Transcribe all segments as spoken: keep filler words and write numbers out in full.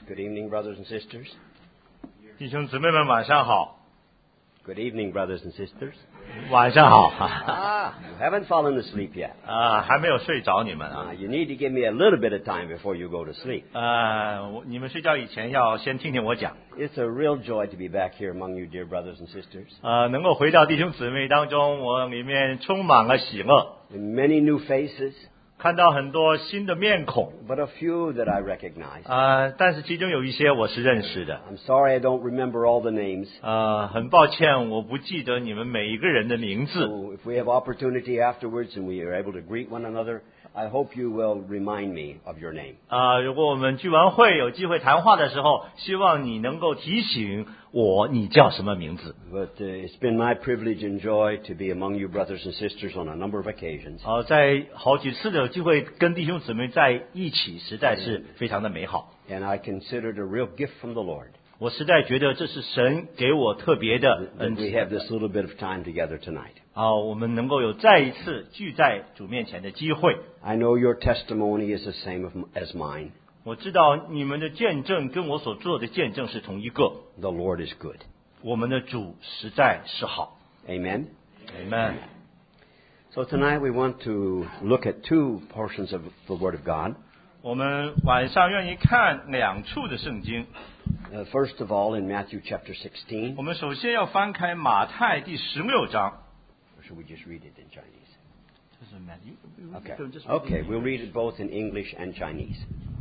Good evening, brothers and sisters. 弟兄姊妹们晚上好。 Good evening, brothers and sisters. 晚上好。 Ah, you haven't fallen asleep yet. 啊，还没有睡着你们啊。 Uh, you need to give me a little bit of time before you go to sleep. 呃，我你们睡觉以前要先听听我讲。 It's a real joy to be back here among you, dear brothers and sisters. 呃，能够回到弟兄姊妹当中，我里面充满了喜乐， And many new faces, 看到很多新的面孔。 but a few that I recognize. 呃，但是其中有一些我是认识的。 I'm sorry I don't remember all the names. 呃，很抱歉，我不记得你们每一个人的名字。 So if we have opportunity afterwards and we are able to greet one another, I hope you will remind me of your name. 啊、如果我们聚完会有机会谈话的时候，希望你能够提醒我你叫什么名字。 But uh, it's been my privilege and joy to be among you brothers and sisters on a number of occasions. 好、在好几次的有机会跟弟兄姊妹在一起，实在是非常的美好。 And I consider it a real gift from the Lord 我实在觉得这是神给我特别的 that 恩 we 赐 have this little bit of time together tonight. 啊、我们能够有再一次聚在主面前的机会。 I know your testimony is the same of- as mine. 我知道你们的见证跟我所做的见证是同一个。 The Lord is good. 我们的主实在是好。 Amen. Amen。 So tonight we want to look at two portions of the Word of God. 我们晚上愿意看两处的圣经。 Uh, first of all, in Matthew chapter sixteen. 我们首先要翻开马太第十六章。 Or should we just read it in Chinese? 这是 Matthew。 Okay. Okay, we'll read it both in English and Chinese.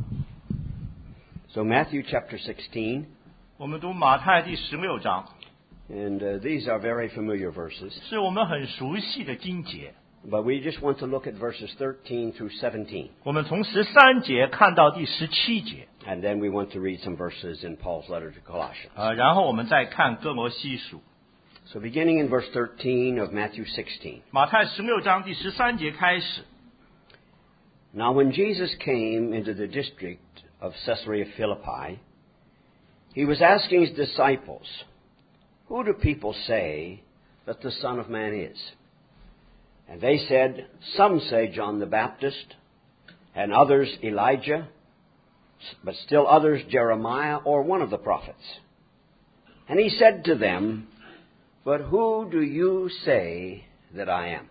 So Matthew chapter sixteen, 我们读马太第十六章， and uh, these are very familiar verses, 是我们很熟悉的经节。 but we just want to look at verses thirteen through seventeen. 我们从十三节看到第十七节， And then we want to read some verses in Paul's letter to Colossians. 呃，然后我们再看哥罗西书。 So beginning in verse thirteen of Matthew sixteen. 马太十六章第十三节开始。 Now when Jesus came into the district of Caesarea Philippi, he was asking his disciples, "Who do people say that the Son of Man is?" And they said, "Some say John the Baptist, and others Elijah, but still others Jeremiah or one of the prophets." And he said to them, "But who do you say that I am?"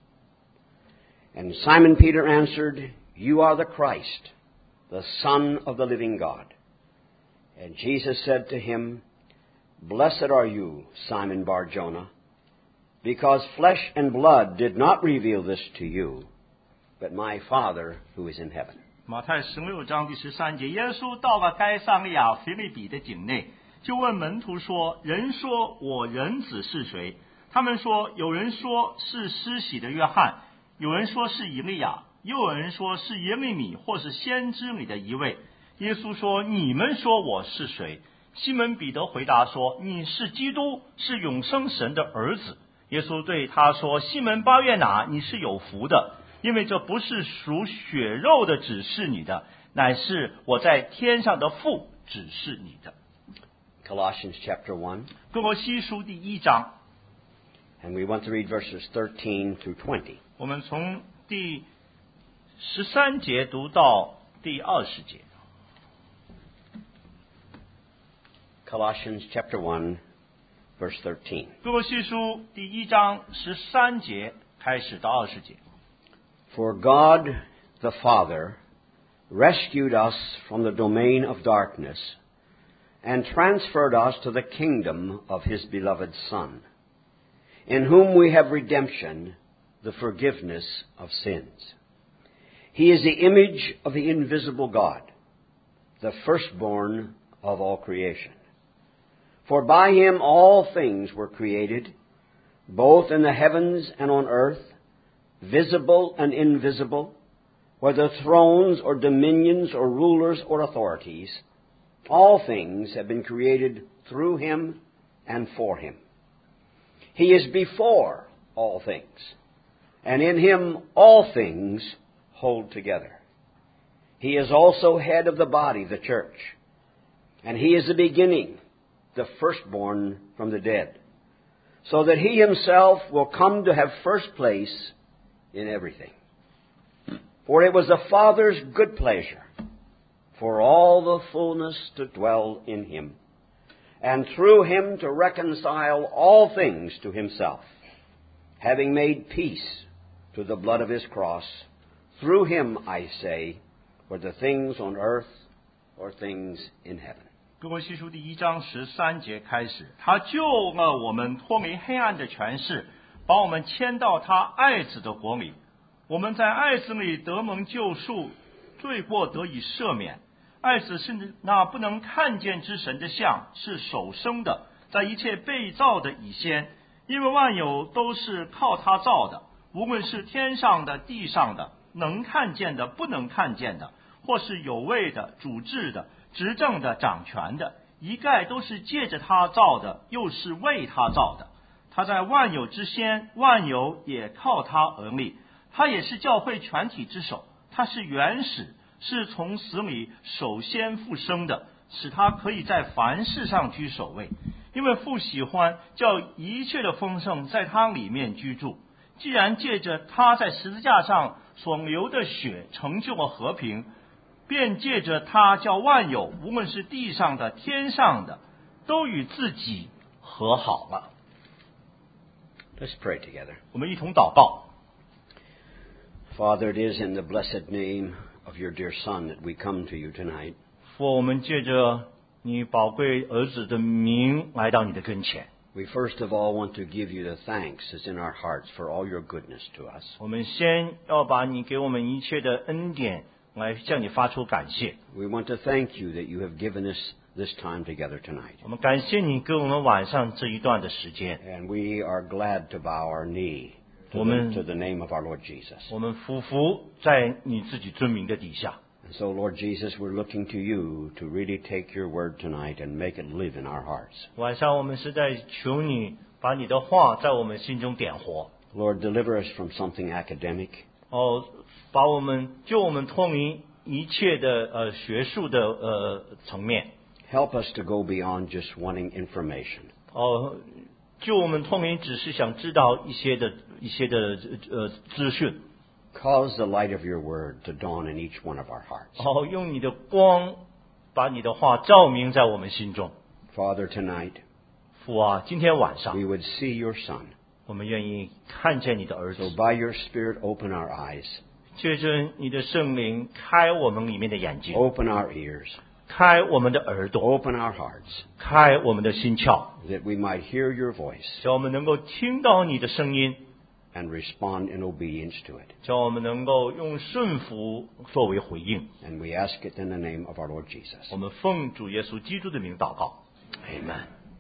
And Simon Peter answered, "You are the Christ, the Son of the living God." And Jesus said to him, "Blessed are you, Simon Bar-Jonah, because flesh and blood did not reveal this to you, but my Father who is in heaven." 马太十六章第十三节，耶稣到了该撒利亚腓立比的境内，就问门徒说：“人说我人子是谁？”他们说：“有人说是施洗的约翰，有人说是以利亚，又有人说是耶利米或是先知里的一位。”耶稣说：“你们说我是谁？”西门彼得回答说：“你是基督，是永生神的儿子。”耶稣对他说：“西门巴约拿，你是有福的，因为这不是属血肉的指示你的，乃是我在天上的父指示你的。” Colossians chapter one, 哥罗西书第一章， and we want to read verses thirteen through twenty. 我们从第十三节读到第二十节。 Colossians chapter one, verse thirteen. 哥罗西书第一章十三节开始到二十节。 For God the Father rescued us from the domain of darkness and transferred us to the kingdom of His beloved Son, in whom we have redemption, the forgiveness of sins. He is the image of the invisible God, the firstborn of all creation. For by Him all things were created, both in the heavens and on earth, visible and invisible, whether thrones or dominions or rulers or authorities. All things have been created through Him and for Him. He is before all things, and in Him all things hold together. He is also head of the body, the church, and He is the beginning, the firstborn from the dead, so that He Himself will come to have first place in everything. For it was the Father's good pleasure for all the fullness to dwell in him, and through him to reconcile all things to himself, having made peace to the blood of his cross. Through him, I say, whether things on earth or things in heaven. 哥罗西书第一章十三节开始，他救了我们脱离黑暗的权势，把我们迁到他爱子的国里。我们在爱子里得蒙救赎，罪过得以赦免。爱子是那不能看见之神的像，是首生的，在一切被造的以先，因为万有都是靠他造的，无论是天上的、地上的，能看见的、不能看见的，或是有位的、主治的、执政的、掌权的，一概都是借着他造的，又是为他造的。他在万有之先，万有也靠他而立。他也是教会全体之首，他是原始，是从死里首先复生的，使他可以在凡事上居首位。因为父喜欢叫一切的丰盛在他里面居住。既然借着他在十字架上所流的血成就了和平，便借着他叫万有，无论是地上的、天上的，都与自己和好了。 Let's pray together. 我们一同祷告。 Father, it is in the blessed name of your dear Son that we come to you tonight. 父，我们借着你宝贵儿子的名来到你的跟前。 We first of all want to give you the thanks that's in our hearts for all your goodness to us. 我们先要把你给我们一切的恩典来向你发出感谢。 We want to thank you that you have given us this time together tonight. 我们感谢你给我们晚上这一段的时间。 And we are glad to bow our knee to 我们 the, to the name of our Lord Jesus. 我们匍匐在你自己尊名的底下。 And so, Lord Jesus, we're looking to you to really take your word tonight and make it live in our hearts. 晚上我们是在求你把你的话在我们心中点活。 Lord, deliver us from something academic. 哦，把我们救我们脱离一切的呃学术的呃层面。 Help us to go beyond just wanting information. 哦，救我们脱离只是想知道一些的一些的呃资讯。 Cause the light of your word to dawn in each one of our hearts. 哦，用你的光把你的话照明在我们心中。 Father, tonight 父啊，今天晚上 we would see your Son. 我们愿意看见你的儿 So 子， by your Spirit, open our eyes, 借着你的圣灵开我们里面的眼睛， open our ears, 开我们的耳朵， open our hearts, 开我们的心窍， that we might hear your voice 叫我们能够听到你的声音， and respond in obedience to it. 叫我们能够用顺服作为回应。 And we ask it in the name of our Lord Jesus. 我们奉主耶稣基督的名祷告 Amen.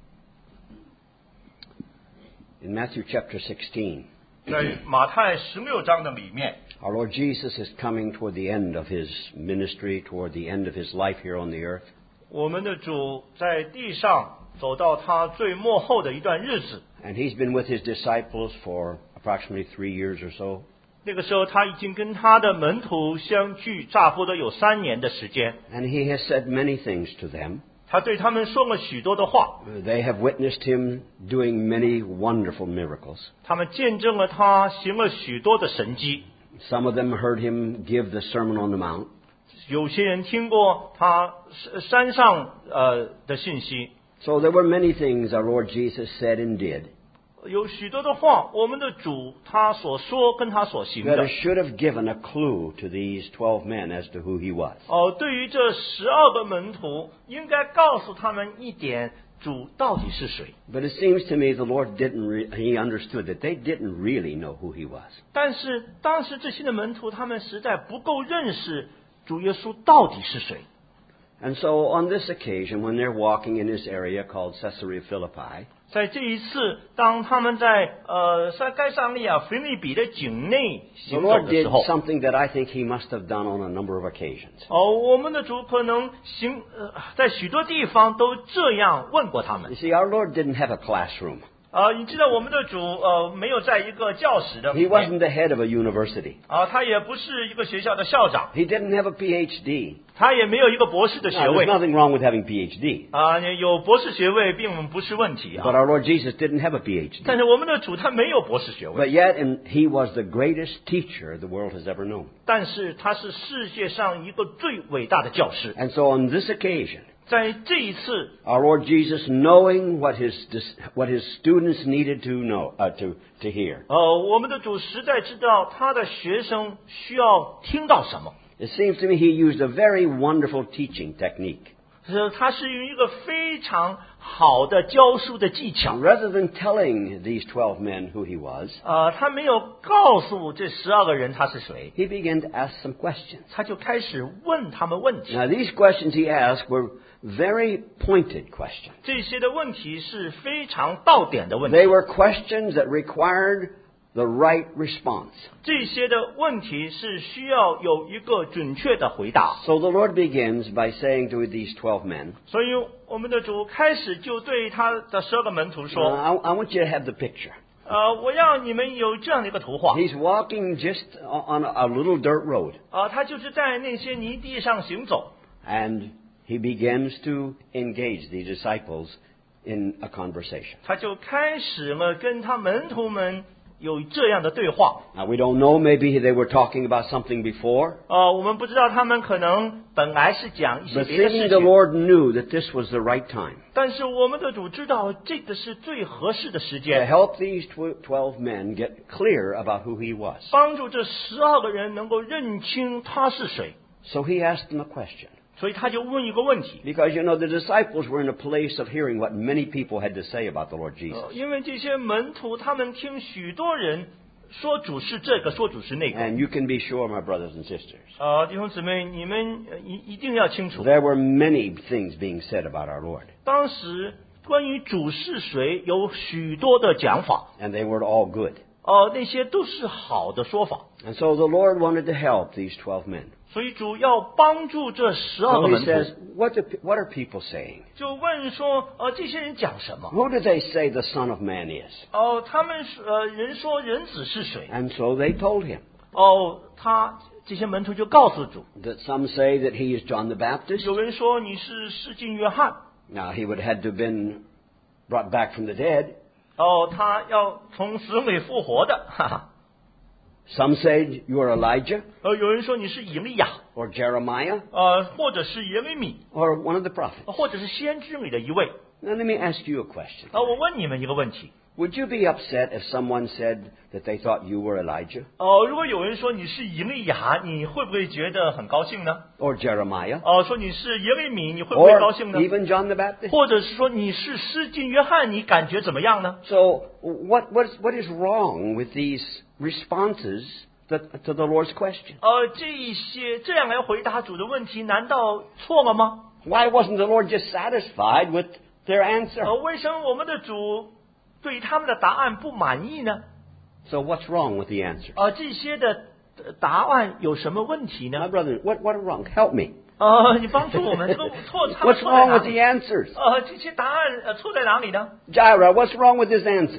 In Matthew chapter sixteen, 在马太十六章的里面， our Lord Jesus is coming toward the end of his ministry, toward the end of his life here on the earth. 我们的主在地上走到他最末后的一段日子。 And he's been with his disciples for approximately three years or so. 那个时候，他已经跟他的门徒相聚，差不多有三年的时间。 And he has said many things to them. 他对他们说了许多的话， They have witnessed him doing many wonderful miracles. 他们见证了他行了许多的神迹。 Some of them heard him give the Sermon on the Mount. 有些人听过他山上呃的信息， So there were many things our Lord Jesus said and did 有许多的话，我们的主他所说跟他所行 that 的。 should have given a clue to these twelve men as to who he was. 哦，对于这十二个门徒，应该告诉他们一点，主到底是谁。 But it seems to me the Lord didn't, re- he understood that they didn't really know who he was. 但是当时这些的门徒，他们实在不够认识主耶稣到底是谁。 And so on this occasion, when they're walking in this area called Caesarea Philippi, 在这一次，当他们在呃在该撒利亚腓立比的境内 the 行走 Lord 的时 did 候， something that I think he must have done on a number of occasions. 哦，我们的主可能行呃在许多地方都这样问过他们 You。see, our Lord didn't have a classroom. 呃，你知道我们的主呃没有在一个教室的 He wasn't the head of a university. 啊，他也不是一个学校的校长， He didn't have a P H D. 他也没有一个博士的学 Now, there's 位 nothing wrong with having P H D. 啊，有博士学位并不是问题 But 啊。 our Lord Jesus didn't have a P H D. 但是我们的主他没有博士学位， But yet, and he was the greatest teacher the world has ever known. 但是他是世界上一个最伟大的教师。 And so on this occasion, 在这一次， our Lord Jesus, knowing what his, what his students needed to know, uh, to, to hear, 呃，我们的主实在知道他的学生需要听到什么。 it seems to me he used a very wonderful teaching technique. 是，他是用一个非常好的教书的技巧。 Rather than telling these twelve men who he was, 呃，他没有告诉这十二个人他是谁， he began to ask some questions. 他就开始问他们问题。 Now, these questions he asked were very pointed questions. 这些的问题是非常到点的问 They 题， were questions that required the right response. 这些的问题是需要有一个准确的回答。 So the Lord begins by saying to these twelve men, 所以我们的主开始就对他的十二个门徒 uh, 说 I, I want you to have the picture.：“ 呃，我要你们有这样的一个图画。 He's walking just on a, a little dirt road, 啊，他就是在那些泥地上行走， and he begins to engage the disciples in a conversation. 他就开始了跟他门徒们有这样的对话。 Now, we don't know, maybe they were talking about something before, 呃，我们不知道他们可能本来是讲一些 but 别的 seeing 事 the 情， Lord knew that this was the right time 但是我们的主知道这个是最合适的时 to 间， help these tw- twelve men get clear about who he was. 帮助这十二个人能够认清他是谁。 So he asked them a question. 所以他就问一个问题， Because, you know, the disciples were in a place of hearing what many people had to say about the Lord Jesus. 呃因为这些门徒他们听许多人说主是这个，说主是那个。 And you can be sure, my brothers and sisters, 呃，弟兄姊妹，你们呃一一定要清楚， there were many things being said about our Lord. 当时关于主是谁有许多的讲法， And they were all good. 呃，那些都是好的说法。 And so the Lord wanted to help these twelve men. 所以主要帮助这十二 So 个 he 门 says, 徒， what, do, what are people saying? 就问说，呃，这些人讲什么？ Who do they say the Son of Man is? 哦、他们是呃，人说人子是谁？ And so they told him 哦，他这些门徒就告诉主， that some say that he is John the Baptist. 有人说你是世经约翰， Now, he would have had to have been brought back from the dead. 哦，他要从死里复活的，哈哈。 Some say you are Elijah 呃，有人说你是以利亚， or Jeremiah 呃，或者是耶利米， or one of the prophets. 或者是先知里的一位。 Now, let me ask you a question. 呃，我问你们一个问题， Would you be upset if someone said that they thought you were Elijah 呃，如果有人说你是以利亚，你会不会觉得很高兴呢？ or Jeremiah 哦、说你是耶利米，你会不会高 or 兴呢？ even John the Baptist? 或者是说你是施浸约翰，你感觉怎么样呢？ So, what, what, is, what is wrong with these responses that, to the Lord's question? 呃，这一些这样来回答主的问题，难道错了吗？ Why wasn't the Lord just satisfied with their answer? 呃，为什么我们的主对他们的答案不满意呢？ So, what's wrong with the answer? 呃，这些的呃答案有什么问题 My 呢？ brother, what, what are wrong? Help me. 呃，你帮助我们，这个错他们 What's 错在 wrong 哪 with the 里？ answers? 呃，这些答案呃错在哪里呢？ Jaira, what's wrong with this answer?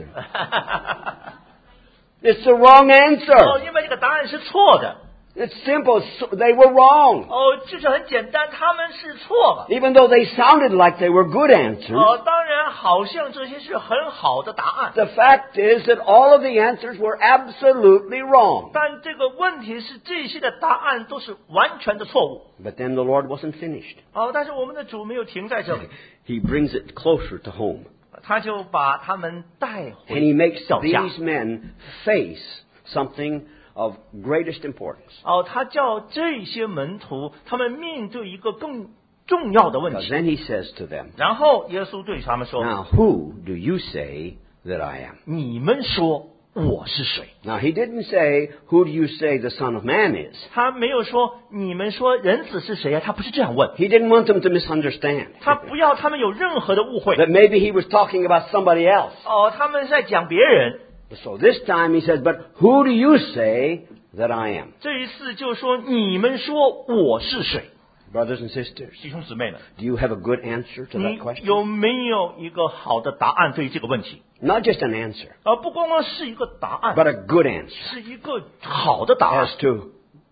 It's the wrong 哦， answer. 因为这个答案是错的。 It's simple. So they were wrong. 哦，就是很简单，他们是错了。 Even though they sounded like they were good answers, 哦，当然，好像这些是很好的答案， the fact is that all of the answers were absolutely wrong. 但这个问题是，这些的答案都是完全的错误。 But then the Lord wasn't finished. 哦，但是我们的主没有停在这里， He brings it closer to home. 他就把他们带 And he 回 makes 脚下。 these men face something of greatest importance. 哦，他叫这些门徒，他们面对一个更重要的问 Because 题。 then he says to them, 然后耶稣对他们说 Now who do you say that I am?：“ 你们说我是谁？” Now he didn't say, Who do you say the Son of Man is? 他没有说你们说人子是谁呀、他不是这样问， He didn't want them to misunderstand. 他不要他们有任何的误会。 That maybe he was talking about somebody else. 哦，他们在讲别人。 So this time he says, But who do you say that I am? 这一次就说你们说我是谁？ Brothers and sisters, 弟兄姊妹们， do you have a good answer to that 你 question? 有没有一个好的答案对于这个问题？ Not just an answer, 而不光光是一个答案， but a good answer 是一个好的答案 as to,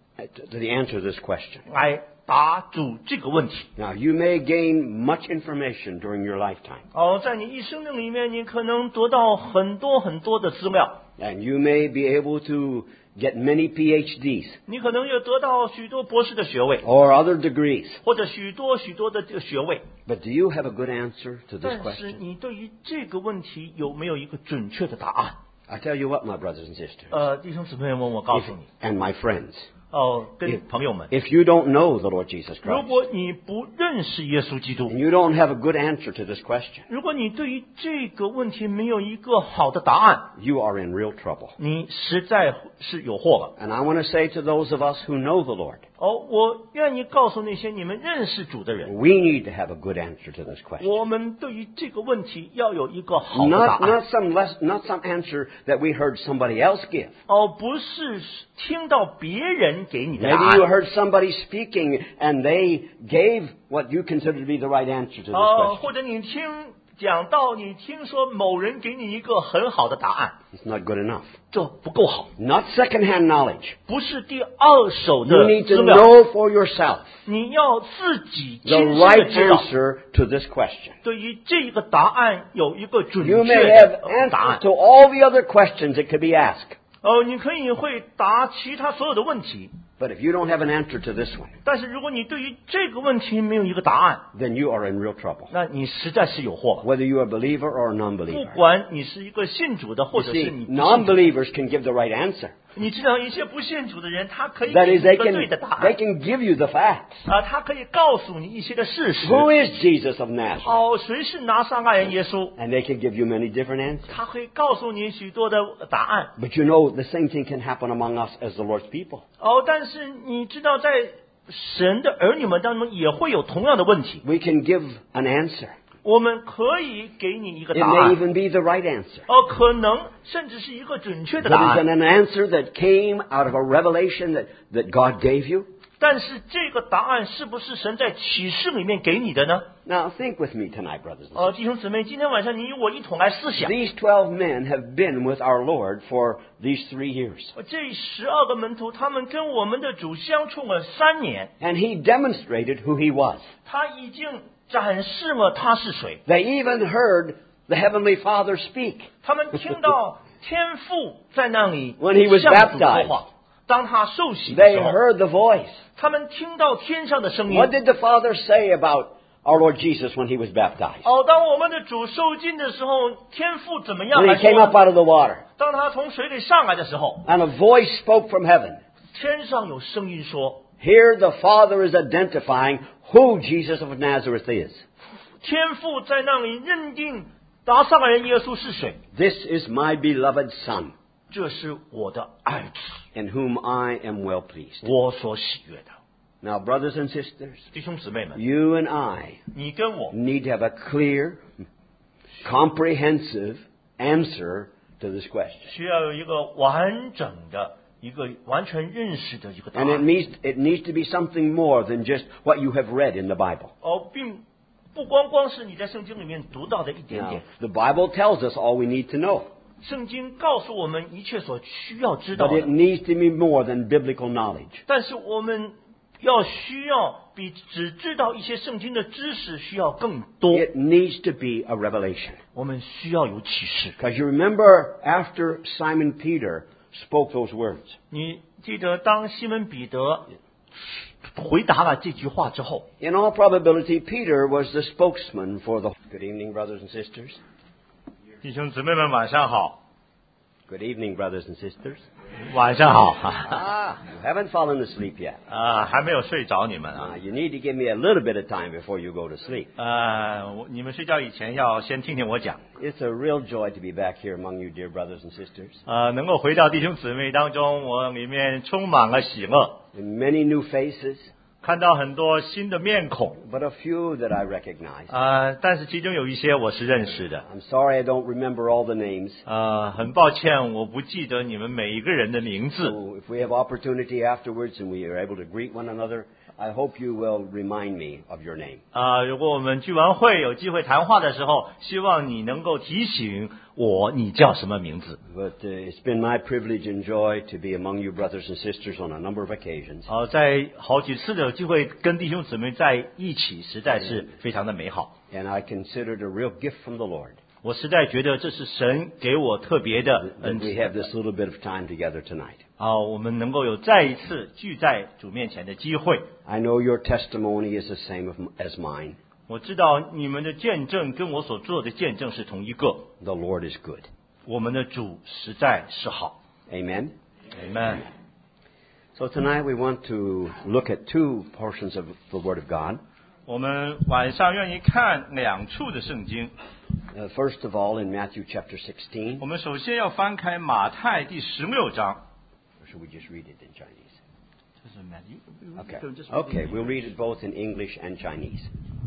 to the answer to this question. 来答住这个问题。 Now, you may gain much information during your lifetime, 哦，在你一生的里面，你可能得到很多很多的资料， and you may be able to get many P H Ds 你可能也得到许多博士的学位， or other degrees. 或者许多许多的这个学位。 But do you have a good answer to this 但是 question? 你对于这个问题有没有一个准确的答案？ I tell you what, my brothers and sisters, 呃，弟兄姊妹们，我告 if, 诉你， and my friends, 哦，跟 if, 朋友们， if you don't know the Lord Jesus 如 Christ, 果你不认识耶稣基督， and you don't have a good answer to this question, 如果你对于这个问题没有一个好的答案， you are in real trouble. 你实在是有祸了。 And I want to say to those of us who know the Lord, 哦，我愿意告诉那些你们认识主的人， we need to have a good answer to this question. 我们对于这个问题要有一个好的答 Not, 案。 not some less, not some answer that we heard somebody else give. 哦，不是听到别人给你的答 Maybe you 案。 heard somebody speaking and they gave what you consider to be the right answer to this 哦， question. 或者你听讲到，你听说某人给你一个很好的答案， It's not good enough. 这不够好， Not secondhand knowledge. 不是第二手 You 的 need 资 to 料， know for yourself 你要自己 the 亲身的 right 知道， answer to this question. 对于这个答案有一个准 You 确 may 的 have 答案 answers。to all the other questions that could be asked. 哦，你可以会答其他所有的问题， But if you don't have an answer to this one, 但是如果你对于这个问题没有一个答案， then you are in real trouble. 那你实在是有祸了。 Whether you're a believer or a 不 non-believer. 管你是一个信主的，或 You 者是 see, 你不信主， non-believers can give the right answer. 你知道一些不信主的人，他可以 That 给 is, 你 they 一个 can, 对的答 they 案 can give you the facts. 啊，他可以告诉你一些的事实。 Who is Jesus of Nazareth? 哦，谁是拿撒勒人耶稣？ And they can give you many different answers. 他会告诉你许多的答案。 But you know, the same thing can happen among us as the Lord's people. 哦，但是你知道，在神的儿女们当中也会有同样的问题。 We can give an answer. 我们可以给你一个 It 答 may 案， even be the right answer. 哦，可能甚至是一个准确的答 But is it 案。 an answer that came out of a revelation that, that God gave you? 但是这个答案是不是神在启示里面给你的呢？ Now think with me tonight, brothers and sisters. 哦，弟兄姊妹，今天晚上你与我一同来思想。 These twelve men have been with our Lord for these three years. 这十二个门徒，他们跟我们的主相处了三年， And he demonstrated who he was. 他已经展示了他是谁。 They even heard the Heavenly Father speak. 他们听到天父在那里 When he was 向主说 baptized. 话。当他受洗的 They 时候， heard the voice. 他们听到天上的声音。 What did the Father say about our Lord Jesus when he was baptized? 哦，当我们的主受浸的时候，天父怎么样 When 来 he came 说 up？out of the water. 当他从水里上来的时候， And a voice spoke from heaven. 天上有声音说， Here the Father is identifying who Jesus of Nazareth is. 天父在那里认定拿撒勒人耶稣是谁。 This is my beloved Son, 这是我的儿子， in whom I am well pleased. 我所喜悦的。 Now, brothers and sisters, 弟兄姊妹们， you and I 你跟我 need to have a clear, comprehensive answer to this question. 需要有一个完整的、一个完全认识的一个答 And it 案。 needs, it needs to be something more than just what you have read in the Bible. 哦，并不光光是你在圣经里面读到的一点 Now, 点。 the Bible tells us all we need to know, 圣经告诉我们一切所需要知道 but it 的， needs to be more than biblical knowledge. 但是我们要需要比只知道一些圣经的知识需要更多。 It needs to be a revelation. 我们需要有启示。 Because you remember after Simon Peter spoke those words, 你记得当西门彼得回答了这句话之后， in all probability, Peter was the spokesman for the... Good evening, brothers and sisters. 弟兄姊妹们晚上好， Good evening, brothers and sisters. 晚上好 Ah, you haven't fallen asleep yet. 啊，还没有睡着你们啊 Uh, you need to give me a little bit of time before you go to sleep. 呃，我你们睡觉以前要先听听我讲。 It's a real joy to be back here among you, dear brothers and sisters. 呃，能够回到弟兄姊妹当中，我里面充满了喜乐， And many new faces, 看到很多新的面孔。 but a few that I recognize. 呃，但是其中有一些我是认识的。 I'm sorry I don't remember all the names. 呃，很抱歉，我不记得你们每一个人的名字。 So if we have opportunity afterwards and we are able to greet one another, I hope you will remind me of your name. 啊、如果我们聚完会有机会谈话的时候，希望你能够提醒我你叫什么名字。 But uh, it's been my privilege and joy to be among you brothers and sisters on a number of occasions. 好、在好几次的有机会跟弟兄姊妹在一起，实在是非常的美好。 And I consider it a real gift from the Lord 我实在觉得这是神给我特别的 that 恩 we 赐 have this little bit of time together tonight. 啊、我们能够有再一次聚在主面前的机会。 I know your testimony is the same of- as mine. 我知道你们的见证跟我所做的见证是同一个。 The Lord is good. 我们的主实在是好。 Amen. Amen。 So tonight we want to look at two portions of the Word of God. 我们晚上愿意看两处的圣经。 Uh, first of all, in Matthew chapter sixteen. 我们首先要翻开马太第十六章。 Or should we just read it in Chinese? 这是 Matthew。 Okay. Okay, we'll read it both in English and Chinese.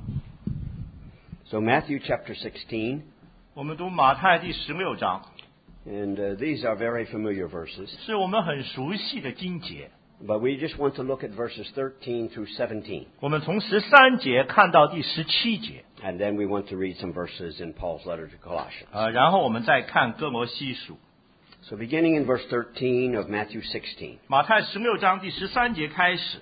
So Matthew chapter sixteen, 我们读马太第十六章， and uh, these are very familiar verses, 是我们很熟悉的经节。 but we just want to look at verses thirteen through seventeen, 我们从十三节看到第十七节， and then we want to read some verses in Paul's letter to Colossians. 呃，然后我们再看哥罗西书。 So beginning in verse thirteen of Matthew sixteen. 马太十六章第十三节开始。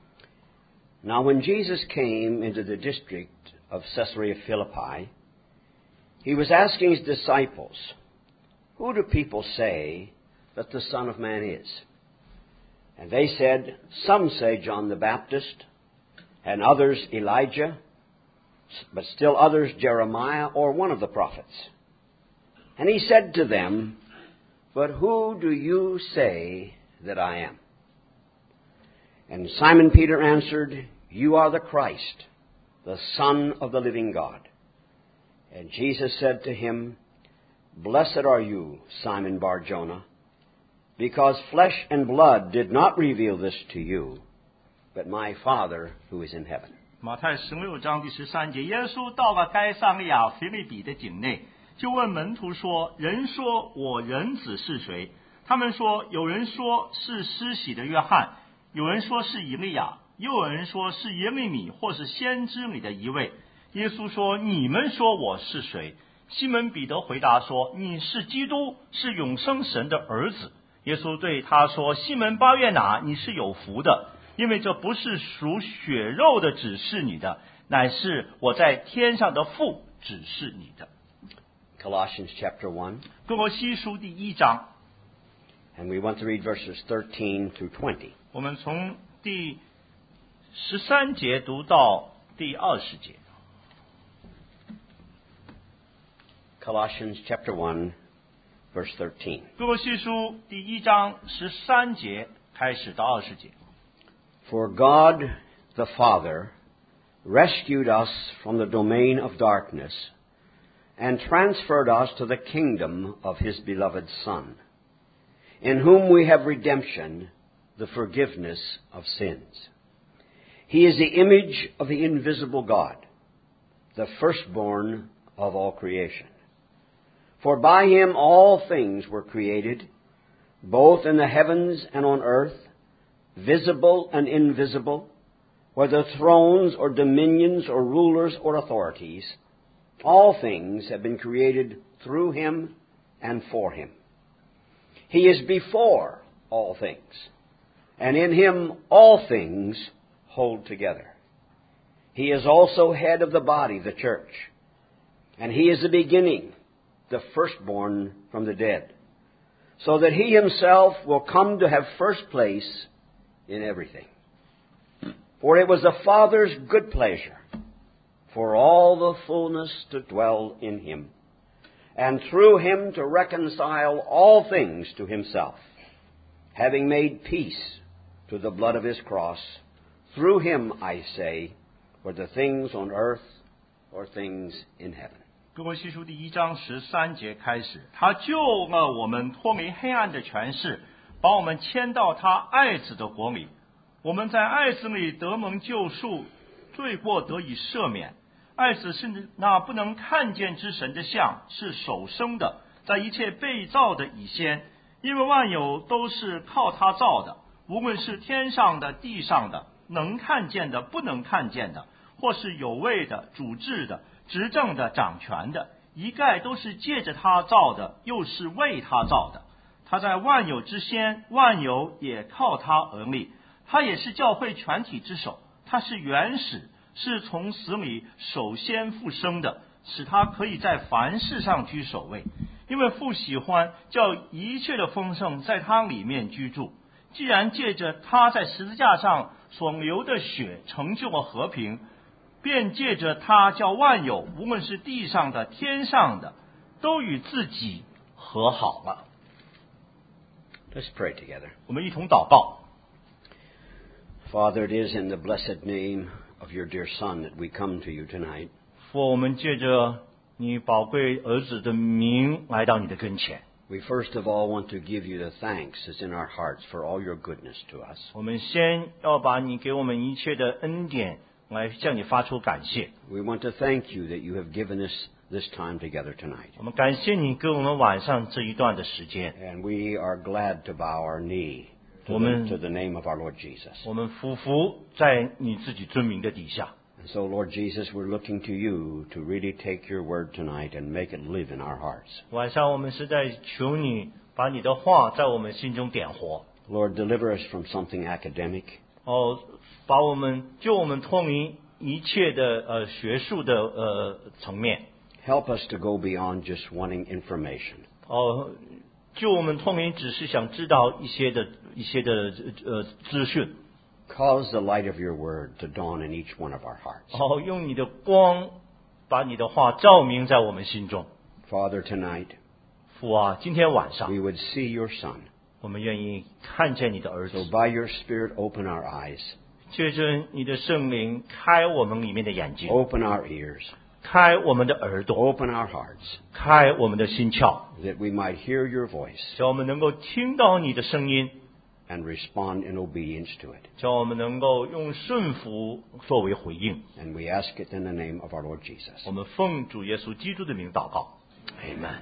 Now when Jesus came into the district of Caesarea Philippi, he was asking his disciples, "Who do people say that the Son of Man is?" And they said, "Some say John the Baptist, and others Elijah, but still others Jeremiah or one of the prophets." And he said to them, "But who do you say that I am?" And Simon Peter answered, "You are the Christ, the Son of the living God." And Jesus said to him, "Blessed are you, Simon Bar-Jonah, because flesh and blood did not reveal this to you, but my Father who is in heaven." 马太十六章第十三节，耶稣到了该撒利亚腓立比的境内，就问门徒说：“人说我人子是谁？”他们说：“有人说是施洗的约翰，有人说是以利亚，又有人说是耶利米或是先知里的一位。”耶稣说：“你们说我是谁？”西门彼得回答说：“你是基督，是永生神的儿子。”耶稣对他说：“西门巴约拿，你是有福的，因为这不是属血肉的指示你的，乃是我在天上的父指示你的。” Colossians chapter one, 哥罗西书第一章， and we want to read verses thirteen through twenty. 我们从第十三节读到第二十节。 Colossians chapter one, verse thirteen. 哥罗西书第一章十三节开始到二十节。 For God the Father rescued us from the domain of darkness and transferred us to the kingdom of His beloved Son, in whom we have redemption, the forgiveness of sins. He is the image of the invisible God, the firstborn of all creation. For by Him all things were created, both in the heavens and on earth, visible and invisible, whether thrones or dominions or rulers or authorities. All things have been created through Him and for Him. He is before all things, and in Him all things hold together. He is also head of the body, the church, and He is the beginning, the firstborn from the dead, so that He Himself will come to have first place in everything. For it was the Father's good pleasure for all the fullness to dwell in Him, and through Him to reconcile all things to Himself, having made peace to the blood of His cross. Through Him, I say, whether things on earth or things in heaven. 哥罗西书第一章十三节开始，他救了我们脱离黑暗的权势，把我们迁到他爱子的国里。我们在爱子里得蒙救赎，罪过得以赦免。爱子是那不能看见之神的像，是首生的，在一切被造的以先，因为万有都是靠他造的，无论是天上的、地上的， 能看见的、不能看见的，或是有位的、主治的、执政的、掌权的，一概都是借着他造的，又是为他造的。他在万有之先，万有也靠他而立。他也是教会全体之首，他是原始，是从死里首先复生的，使他可以在凡事上居首位。因为父喜欢叫一切的丰盛在他里面居住。既然借着他在十字架上所流的血成就了和平，便借着他叫万有，无论是地上的、天上的，都与自己和好了。 Let's pray together. 我们一同祷告。 Father, it is in the blessed name of your dear Son that we come to you tonight. 父，我们借着你宝贵儿子的名来到你的跟前。 We first of all want to give you the thanks that's in our hearts for all your goodness to us. 我们先要把你给我们一切的恩典来向你发出感谢。 We want to thank you that you have given us this time together tonight. 我们感谢你给我们晚上这一段的时间。 And we are glad to bow our knee to 我们 the, to the name of our Lord Jesus. 我们匍匐在你自己尊名的底下。 And so, Lord Jesus, we're looking to you to really take your word tonight and make it live in our hearts. 晚上我们是在求你把你的话在我们心中点活。 Lord, deliver us from something academic. 哦，把我们救我们脱离一切的呃学术的呃层面。 Help us to go beyond just wanting information. 哦，救我们脱离只是想知道一些的一些的呃资讯。 Cause the light of your word to dawn in each one of our hearts. 哦，用你的光把你的话照明在我们心中。 Father, tonight 父啊，今天晚上 we would see your Son. 我们愿意看见你的儿 So 子， by your Spirit, open our eyes, 借着你的圣灵开我们里面的眼睛， open our ears, 开我们的耳朵， open our hearts, 开我们的心窍， that we might hear your voice 叫我们能够听到你的声音， and respond in obedience to it. 叫我们能够用顺服作为回应。 And we ask it in the name of our Lord Jesus. 我们奉主耶稣基督的名祷告 Amen.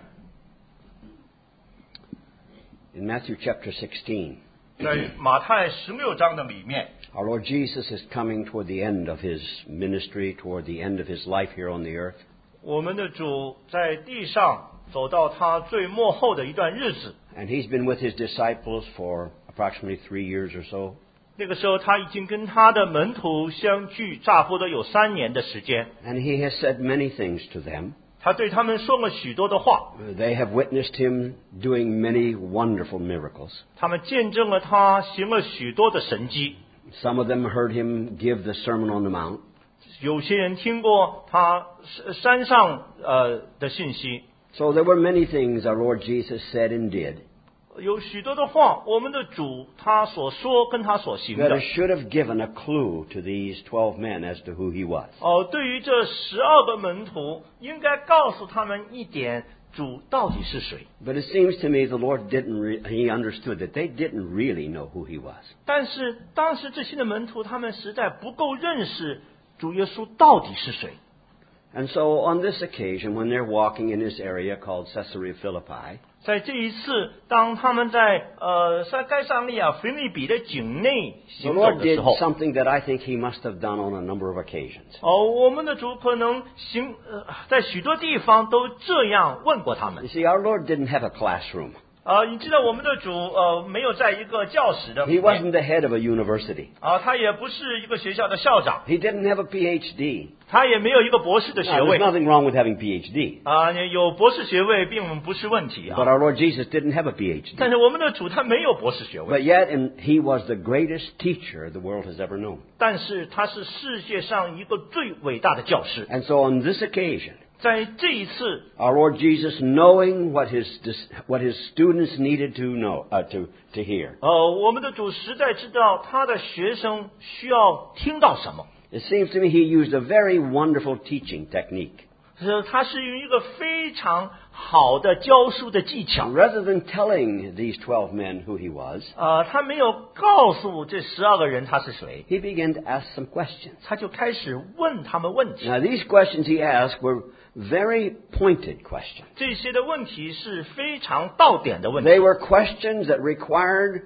In Matthew chapter sixteen, 在马太十六章的里面， our Lord Jesus is coming toward the end of his ministry, toward the end of his life here on the earth. 我们的主在地上走到他最末后的一段日子。 And he's been with his disciples for approximately three years or so. 那个时候，他已经跟他的门徒相聚，差不多有三年的时间。 And he has said many things to them. 他对他们说了许多的话， They have witnessed him doing many wonderful miracles. 他们见证了他行了许多的神迹。 Some of them heard him give the Sermon on the Mount. 有些人听过他山上呃的信息， So there were many things our Lord Jesus said and did 有许多的话，我们的主他所说跟他所行 that 的， should have given a clue to these twelve men as to who he was. 哦，对于这十二个门徒，应该告诉他们一点，主到底是谁。 But it seems to me the Lord didn't, re- he understood that they didn't really know who he was. 但是当时这些的门徒，他们实在不够认识主耶稣到底是谁。 And so on this occasion, when they're walking in this area called Caesarea Philippi, 在这一次，当他们在呃在该撒利亚腓立比的境内 the 行走 Lord 的时 did 候， something that I think he must have done on a number of occasions. 哦，我们的主可能行呃在许多地方都这样问过他 You 们。 see, our Lord didn't have a classroom. 啊，你知道我们的主呃没有在一个教室的 He 里面 wasn't the head of a university. 啊，他也不是一个学校的校长， He didn't have a P H D. 他也没有一个博士的学 Now, there's 位 nothing wrong with having P H D. 啊，有博士学位并不是问题 But 啊。 our Lord Jesus didn't have a P H D. 但是我们的主他没有博士学位， But yet, and he was the greatest teacher the world has ever known. 但是他是世界上一个最伟大的教师。 And so on this occasion, 在这一次， our Lord Jesus, knowing what his, what his students needed to know, uh, to, to hear, 呃，我们的主实在知道他的学生需要听到什么。 it seems to me he used a very wonderful teaching technique. 是，他是用一个非常好的教书的技巧。 Rather than telling these twelve men who he was, 呃，他没有告诉这十二个人他是谁， he began to ask some questions. 他就开始问他们问题。 Now, these questions he asked were very pointed questions. 这些的问题是非常到点的问题 They were questions that required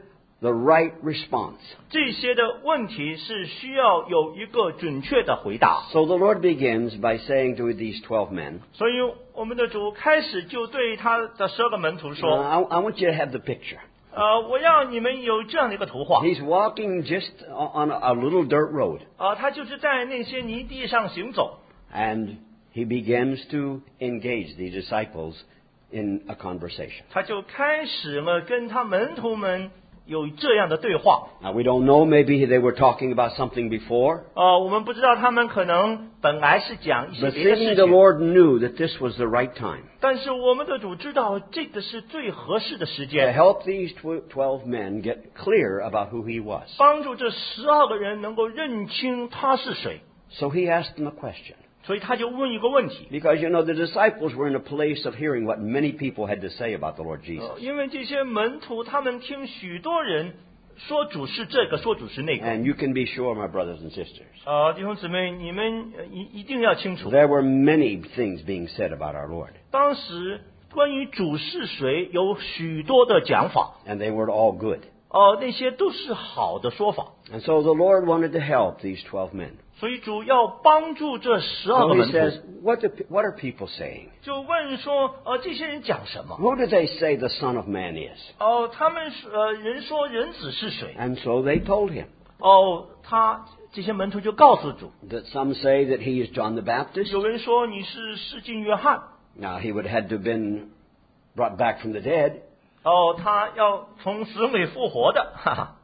the right response. 这些的问题是需要有一个准确的回答。 So the Lord begins by saying to these twelve men, 所以我们的主开始就对他的十二个门徒 uh, 说 I, I want you to have the picture. 呃，我要你们有这样的一个图画 He's walking just on a, a little dirt road, 啊，他就是在那些泥地上行走， and he begins to engage the disciples in a conversation. 他就开始了跟他门徒们有这样的对话。 Now, we don't know, maybe they were talking about something before, 呃，我们不知道他们可能本来是讲一些 but 别的事 seeing the 情， Lord knew that this was the right time 但是我们的主知道这个是最合适的时 to 间， help these tw- twelve men get clear about who he was. 帮助这十二个人能够认清他是谁。 So he asked them a question. 所以他就问一个问题， Because, you know, the disciples were in a place of hearing what many people had to say about the Lord 呃 Jesus. 因为这些门徒他们听许多人说主是这个，说主是那个。 And you can be sure, my brothers and sisters, 呃，弟兄姊妹，你们呃一一定要清楚， there were many things being said about our Lord, 当时关于主是谁有许多的讲法， and they were all good. 呃，那些都是好的说法。 And so the Lord wanted to help these twelve men. 所以主要帮助这十二 So 个 he 门 says, 徒， what, do, what are people saying? 就问说，呃，这些人讲什么？ Who do they say the Son of Man is? 哦、他们是呃，人说人子是谁？ And so they told him 哦，他这些门徒就告诉主， that some say that he is John the Baptist. 有人说你是世经约翰， Now, he would have had to have been brought back from the dead. 哦，他要从死里复活的，哈哈。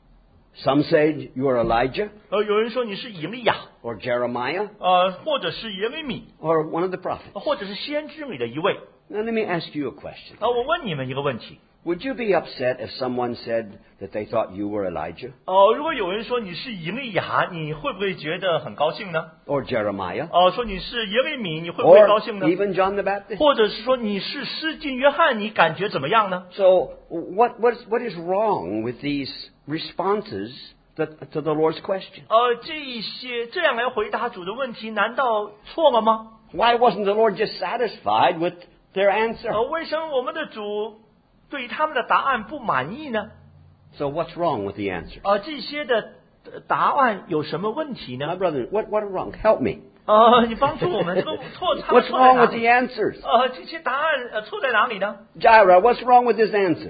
Some say you are Elijah 呃，有人说你是以利亚， or Jeremiah 呃，或者是耶利米， or one of the prophets. 或者是先知里的一位。 Now, let me ask you a question. 呃，我问你们一个问题， Would you be upset if someone said that they thought you were Elijah 呃，如果有人说你是以利亚，你会不会觉得很高兴呢？ or Jeremiah 哦、说你是耶利米，你会不会高 or 兴呢？ even John the Baptist? 或者是说你是施浸约翰，你感觉怎么样呢？ So, what, what, is, what is wrong with these responses that, to the Lord's question? 呃，这一些这样来回答主的问题，难道错了吗？ Why wasn't the Lord just satisfied with their answer? 呃，为什么我们的主对他们的答案不满意呢？ So, what's wrong with the answer? 呃，这些的呃答案有什么问题 My 呢？ brother, what, what are wrong? Help me. 呃，你帮助我们，这个错他们 What's 错在 wrong 哪 with the 里？ answers? 呃，这些答案呃错在哪里呢？ Jaira, what's wrong with this answer?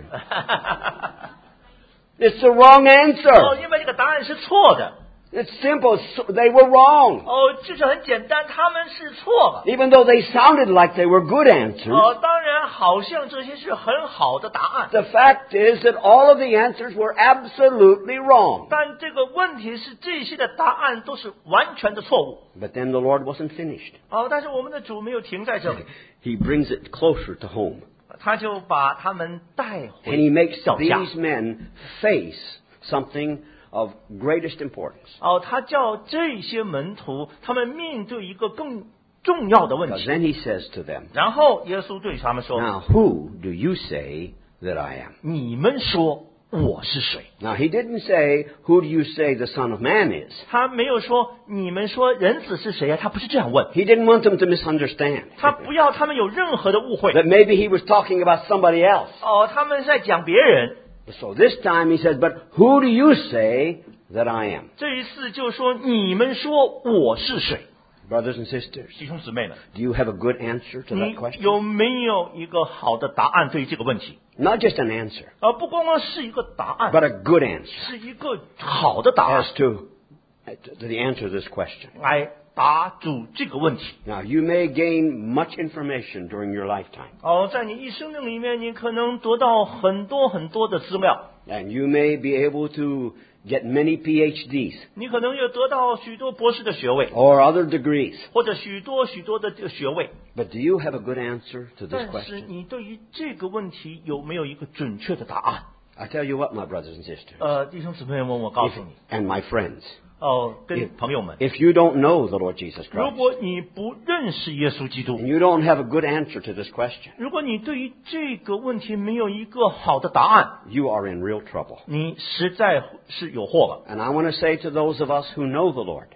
It's the wrong 哦， answer. 因为这个答案是错的。 It's simple. So they were wrong. 哦，就是很简单，他们是错了。 Even though they sounded like they were good answers, 哦，当然，好像这些是很好的答案， the fact is that all of the answers were absolutely wrong. 但这个问题是，这些的答案都是完全的错误。 But then the Lord wasn't finished. 哦，但是我们的主没有停在这里， He brings it closer to home. 他就把他们带 And he 回 makes 脚下。 these men face something of greatest importance. 哦，他叫这些门徒，他们面对一个更重要的问 Because 题。 then he says to them, 然后耶稣对他们说 Now who do you say that I am?：“ 你们说我是谁 Now he didn't say, Who do you say the Son of Man is? ？” 他没有说你们说人子是谁呀、他不是这样问， He didn't want them to misunderstand. 他不要他们有任何的误会。 That maybe he was talking about somebody else. 哦，他们在讲别人。 So this time he says, But who do you say that I am? 这一次就说你们说我是谁？ Brothers and sisters, 弟兄姊妹们， do you have a good answer to 你 that question? 有没有一个好的答案对于这个问题？ Not just an answer, 而不光光是一个答案， but a good answer 是一个好的答案 as to, to the answer to this question. 来答主这个问题。 Now, you may gain much information during your lifetime, 哦，在你一生的里面，你可能得到很多很多的资料， and you may be able to get many P H Ds 你可能也得到许多博士的学位， or other degrees. 或者许多许多的这个学位。 But do you have a good answer to this 但是 question? 你对于这个问题有没有一个准确的答案？ I tell you what, my brothers and sisters, 呃，弟兄姊妹们，我告 if, 诉你， and my friends, 哦，跟朋友们， if you don't know the Lord Jesus 如 Christ, 果你不认识耶稣基督， and you don't have a good answer to this question, 如果你对于这个问题没有一个好的答案， you are in real trouble. 你实在是有祸了。 And I want to say to those of us who know the Lord,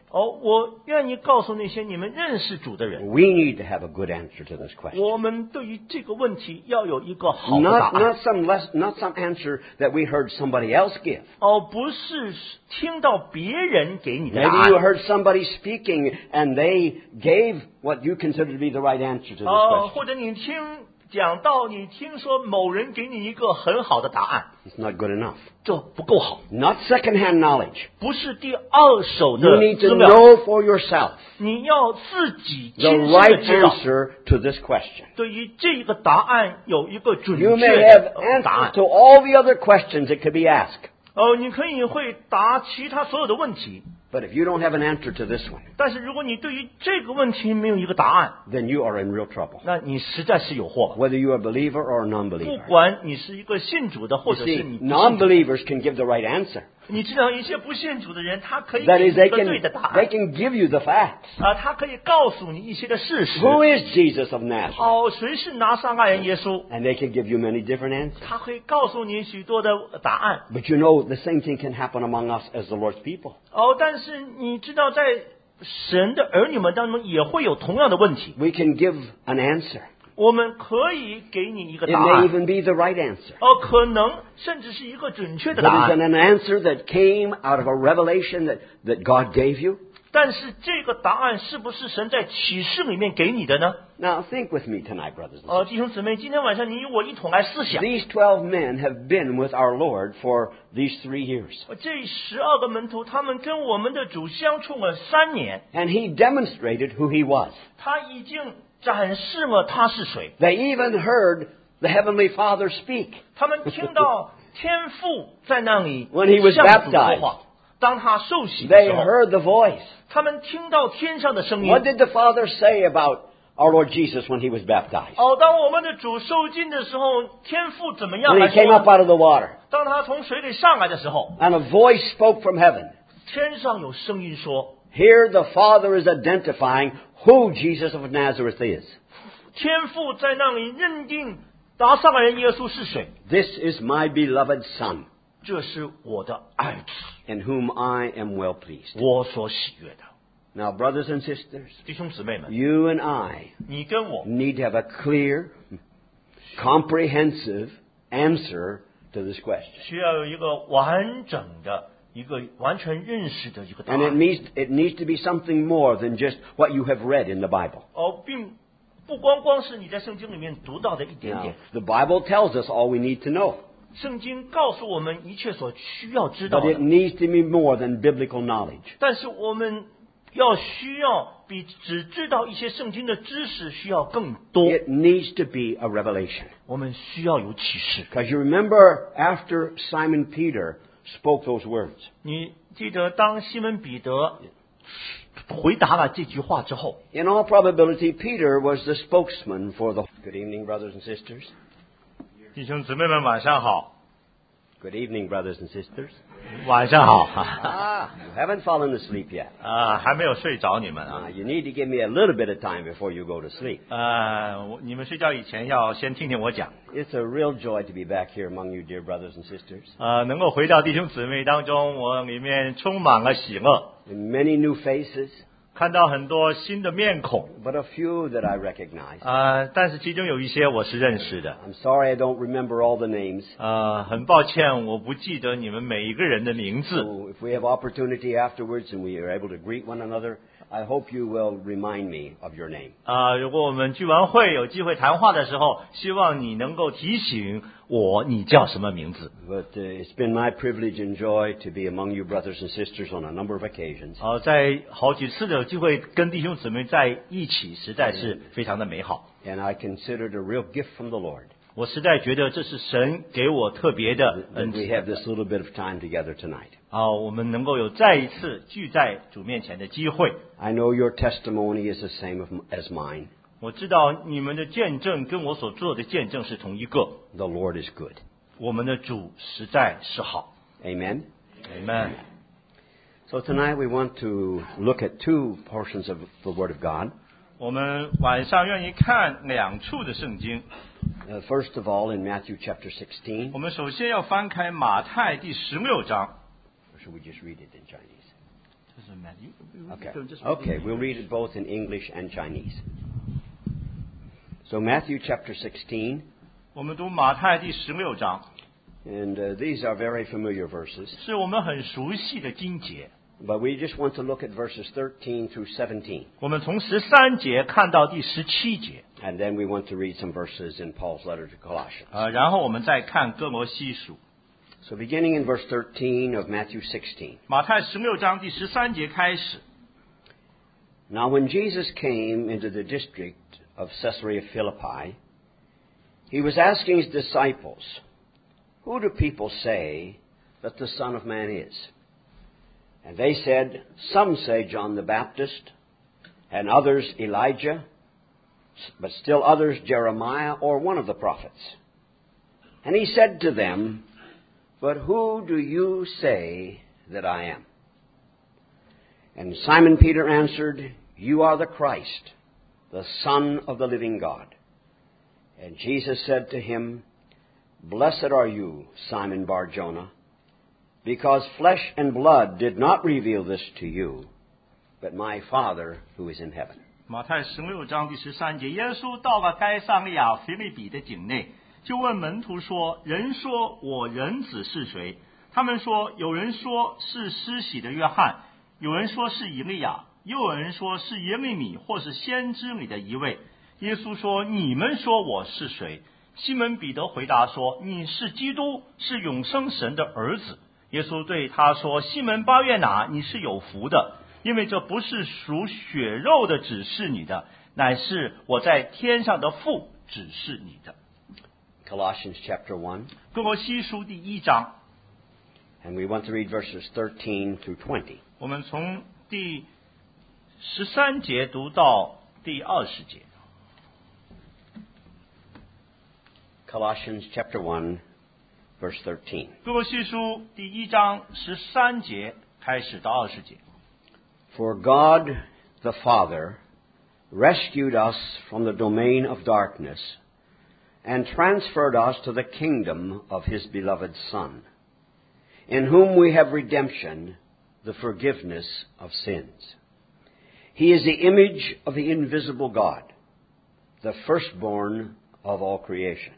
哦，我愿意告诉那些你们认识主的人， We need to have a good answer to this question. 我们对于这个问题要有一个好的答 Not, 案。 not some less, not some answer that we heard somebody else give. 哦，不是听到别人给你的答 Maybe you 案。 heard somebody speaking and they gave what you consider to be the right answer to this 哦， question. 或者你听讲到，你听说某人给你一个很好的答案， It's not good enough. 这不够好， Not second-hand knowledge. 不是第二手 You 的 need 资 to 料， know for yourself 你要自己 the 亲身的 right 知道， answer to this question. 对于这个答案有一个准 You 确 may 的 have 答 answers 案。 to all the other questions that could be asked. 哦，你可以会答其他所有的问题， But if you don't have an answer to this one, 但是如果你对于这个问题没有一个答案， then you are in real trouble. 那你实在是有祸了。 Whether you are a believer or a 不 non-believer. 管你是一个信主的，或 You 者是 see, 你不信主的， non-believers can give the right answer. 你知道一些不信主的人，他可以 That 给 is, 你 they 一个 can, 对的答 they 案 can give you the facts. 啊，他可以告诉你一些的事实。 Who is Jesus of Nazareth? 哦，谁是拿撒勒人耶稣？ And they can give you many different answers. 他可以告诉你许多的答案。 But you know, the same thing can happen among us as the Lord's people. 哦，但是你知道，在神的儿女们当中也会有同样的问题。 We can give an answer. 我们可以给你一个 It 答 may 案， even be the right answer. 哦，可能甚至是一个准确的 But 答 is it 案。 an answer that came out of a revelation that, that God gave you? 但是这个答案是不是神在启示里面给你的呢？ Now think with me tonight, brothers and sisters. 呃，弟兄姊妹，今天晚上你与我一同来思想。 These twelve men have been with our Lord for these three years. 这十二个门徒，他们跟我们的主相处了三年， And He demonstrated who He was. 他已经展示了他是谁。 They even heard the Heavenly Father speak. 他们听到天父在那里 When he was 向主说 baptized. 话。当他受洗的 They 时候， heard the voice. 他们听到天上的声音。 What did the Father say about our Lord Jesus when He was baptized? 哦，当我们的主受浸的时候，天父怎么样 When 来 He came 说 up 呢？ out of the water. 当他从水里上来的时候， And a voice spoke from heaven. 天上有声音说， Here the Father is identifying who Jesus of Nazareth is. 天父在那里认定拿撒勒人耶稣是谁。 This is my beloved Son, 这是我的爱子， in whom I am well pleased. 我所喜悦的。 Now, brothers and sisters, 弟兄姊妹们， you and I 你跟我 need to have a clear, comprehensive answer to this question. 需要有一个完整的、一个完全认识的一个答 And it 案。 needs, it needs to be something more than just what you have read in the Bible. 哦，并不光光是你在圣经里面读到的一点 Now, 点。 the Bible tells us all we need to know, 圣经告诉我们一切所需要知道 but it 的， needs to be more than biblical knowledge. 但是我们要需要比只知道一些圣经的知识需要更多。 It needs to be a revelation. 我们需要有启示。 Because you remember after Simon Peter spoke those words, 你记得当西门彼得回答了这句话之后， in all probability, Peter was the spokesman for the... Good evening, brothers and sisters. 弟兄姊妹们晚上好， Good evening, brothers and sisters. 晚上好 Ah, you haven't fallen asleep yet. 啊，还没有睡着你们啊 Uh, you need to give me a little bit of time before you go to sleep. 呃，我你们睡觉以前要先听听我讲。 It's a real joy to be back here among you, dear brothers and sisters. 呃，能够回到弟兄姊妹当中，我里面充满了喜乐， And many new faces, 看到很多新的面孔。 but a few that I recognize. 呃，但是其中有一些我是认识的。 I'm sorry I don't remember all the names. 呃，很抱歉，我不记得你们每一个人的名字。 So if we have opportunity afterwards and we are able to greet one another, I hope you will remind me of your name. 啊、如果我们聚完会有机会谈话的时候，希望你能够提醒我你叫什么名字。 But uh, it's been my privilege and joy to be among you brothers and sisters on a number of occasions. 好、在好几次的有机会跟弟兄姊妹在一起，实在是非常的美好。 And I consider it a real gift from the Lord 我实在觉得这是神给我特别的 that 恩 we 赐。 have this little bit of time together tonight. 啊、我们能够有再一次聚在主面前的机会。 I know your testimony is the same of- as mine. 我知道你们的见证跟我所做的见证是同一个。 The Lord is good. 我们的主实在是好。 Amen. Amen。 So tonight we want to look at two portions of the Word of God. 我们晚上愿意看两处的圣经。 Uh, first of all, in Matthew chapter sixteen. 我们首先要翻开马太第十六章。 Or should we just read it in Chinese? Doesn't matter. You, you Okay. can just read Okay, it. we'll read it both in English and Chinese. So Matthew chapter sixteen, 我们读马太第十六章， and uh, these are very familiar verses, 是我们很熟悉的经节。 but we just want to look at verses thirteen through seventeen, 我们从十三节看到第十七节， and then we want to read some verses in Paul's letter to Colossians. 呃，然后我们再看哥罗西书。 So beginning in verse thirteen of Matthew sixteen. 马太十六章第十三节开始。 Now when Jesus came into the district of Caesarea Philippi, he was asking his disciples, "Who do people say that the Son of Man is?" And they said, "Some say John the Baptist, and others Elijah, but still others Jeremiah or one of the prophets." And he said to them, "But who do you say that I am?" And Simon Peter answered, "You are the Christ, the Son of the living God." And Jesus said to him, "Blessed are you, Simon Bar-Jonah, because flesh and blood did not reveal this to you, but my Father who is in heaven." 马太十六章第十三节，耶稣到了该撒利亚腓立比的境内，就问门徒说：“人说我人子是谁？”他们说：“有人说是施洗的约翰，有人说是以利亚，又有人说是耶利米或是先知里的一位。”耶稣说：“你们说我是谁？”西门彼得回答说：“你是基督，是永生神的儿子。”耶稣对他说：“西门巴约拿，你是有福的，因为这不是属血肉的指示你的，乃是我在天上的父指示你的。” Colossians chapter one, 哥罗西书第一章， and we want to read verses thirteen through twenty. 我们从第十三节读到第二十节。 Colossians chapter one, verse thirteen. 哥罗西书第一章十三节开始到二十节。 For God the Father rescued us from the domain of darkness and transferred us to the kingdom of His beloved Son, in whom we have redemption, the forgiveness of sins. He is the image of the invisible God, the firstborn of all creation.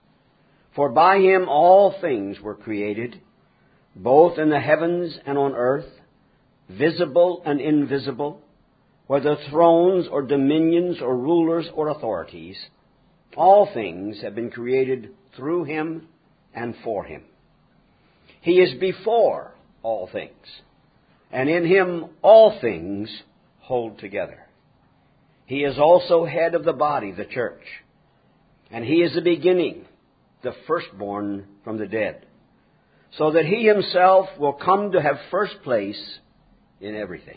For by Him all things were created, both in the heavens and on earth, visible and invisible, whether thrones or dominions or rulers or authorities. All things have been created through Him and for Him. He is before all things, and in Him all things hold together. He is also head of the body, the church, and He is the beginning, the firstborn from the dead, so that He Himself will come to have first place in everything.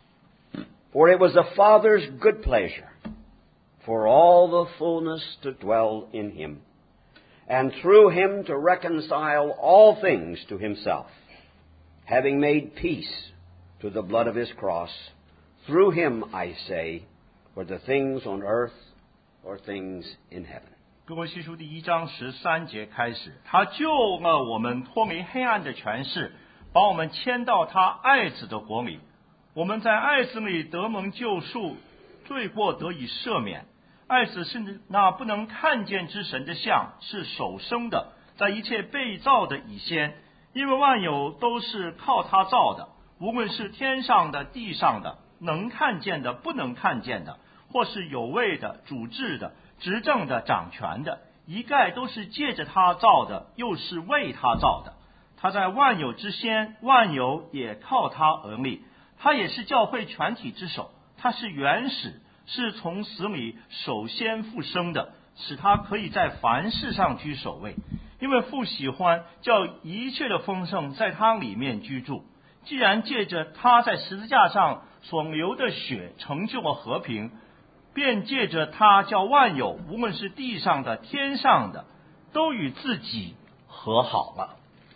For it was the Father's good pleasure for all the fullness to dwell in Him, and through Him to reconcile all things to Himself, having made peace through the blood of His cross. Through Him, I say, whether things on earth or things in heaven. 哥罗西书第一章十三节开始，他救了我们脱离黑暗的权势，把我们迁到他爱子的国里。我们在爱子里得蒙救赎，罪过得以赦免。爱子是那不能看见之神的像，是首生的，在一切被造的以先，因为万有都是靠他造的，无论是天上的、地上的，能看见的、不能看见的，或是有位的、主治的、执政的、掌权的，一概都是借着他造的，又是为他造的。他在万有之先，万有也靠他而立。他也是教会全体之首，他是原始，是从死里首先复生的，使他可以在凡事上居首位。因为父喜欢叫一切的丰盛在他里面居住。既然借着他在十字架上所流的血成就了和平，便借着他叫万有，无论是地上的、天上的，都与自己和好了。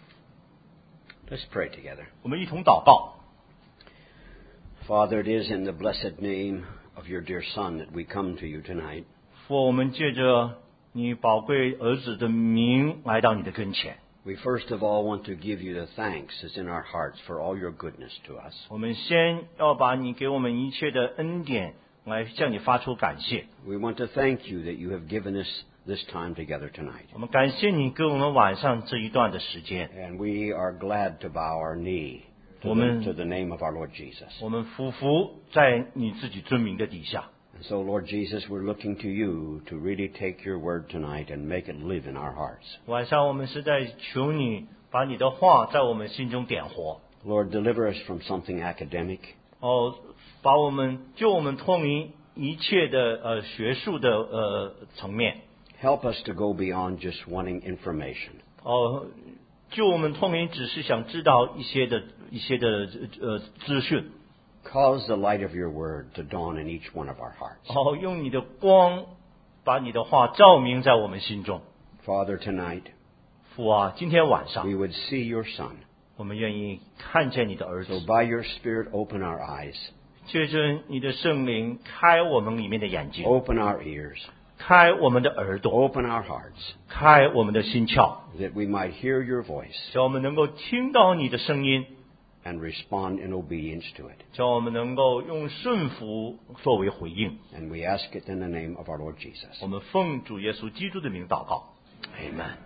Let's pray together. 我们一同祷告。 Father, it is in the blessed name of your dear Son that we come to you tonight. 父，我们借着你宝贵儿子的名来到你的跟前。 We first of all want to give you the thanks that's in our hearts for all your goodness to us. 我们先要把你给我们一切的恩典来向你发出感谢。 We want to thank you that you have given us this time together tonight. 我们感谢你给我们晚上这一段的时间。 And we are glad to bow our knee to 我们 the, to the name of our Lord Jesus. 我们匍匐在你自己尊名的底下。 And so, Lord Jesus, we're looking to you to really take your word tonight and make it live in our hearts. 晚上我们是在求你把你的话在我们心中点活。 Lord, deliver us from something academic. 哦，把我们救我们脱离一切的呃学术的呃层面。 Help us to go beyond just wanting information. 哦，救我们脱离只是想知道一些的一些的呃资讯。 Cause the light of your word to dawn in each one of our hearts. 哦，用你的光把你的话照明在我们心中。 Father, tonight 父啊，今天晚上 we would see your Son. 我们愿意看见你的儿 So 子， by your Spirit, open our eyes, 借着你的圣灵开我们里面的眼睛， open our ears, 开我们的耳朵， open our hearts, 开我们的心窍， that we might hear your voice 叫我们能够听到你的声音， and respond in obedience to it. 叫我们能够用顺服作为回应。 And we ask it in the name of our Lord Jesus. 我们奉主耶稣基督的名祷告 Amen.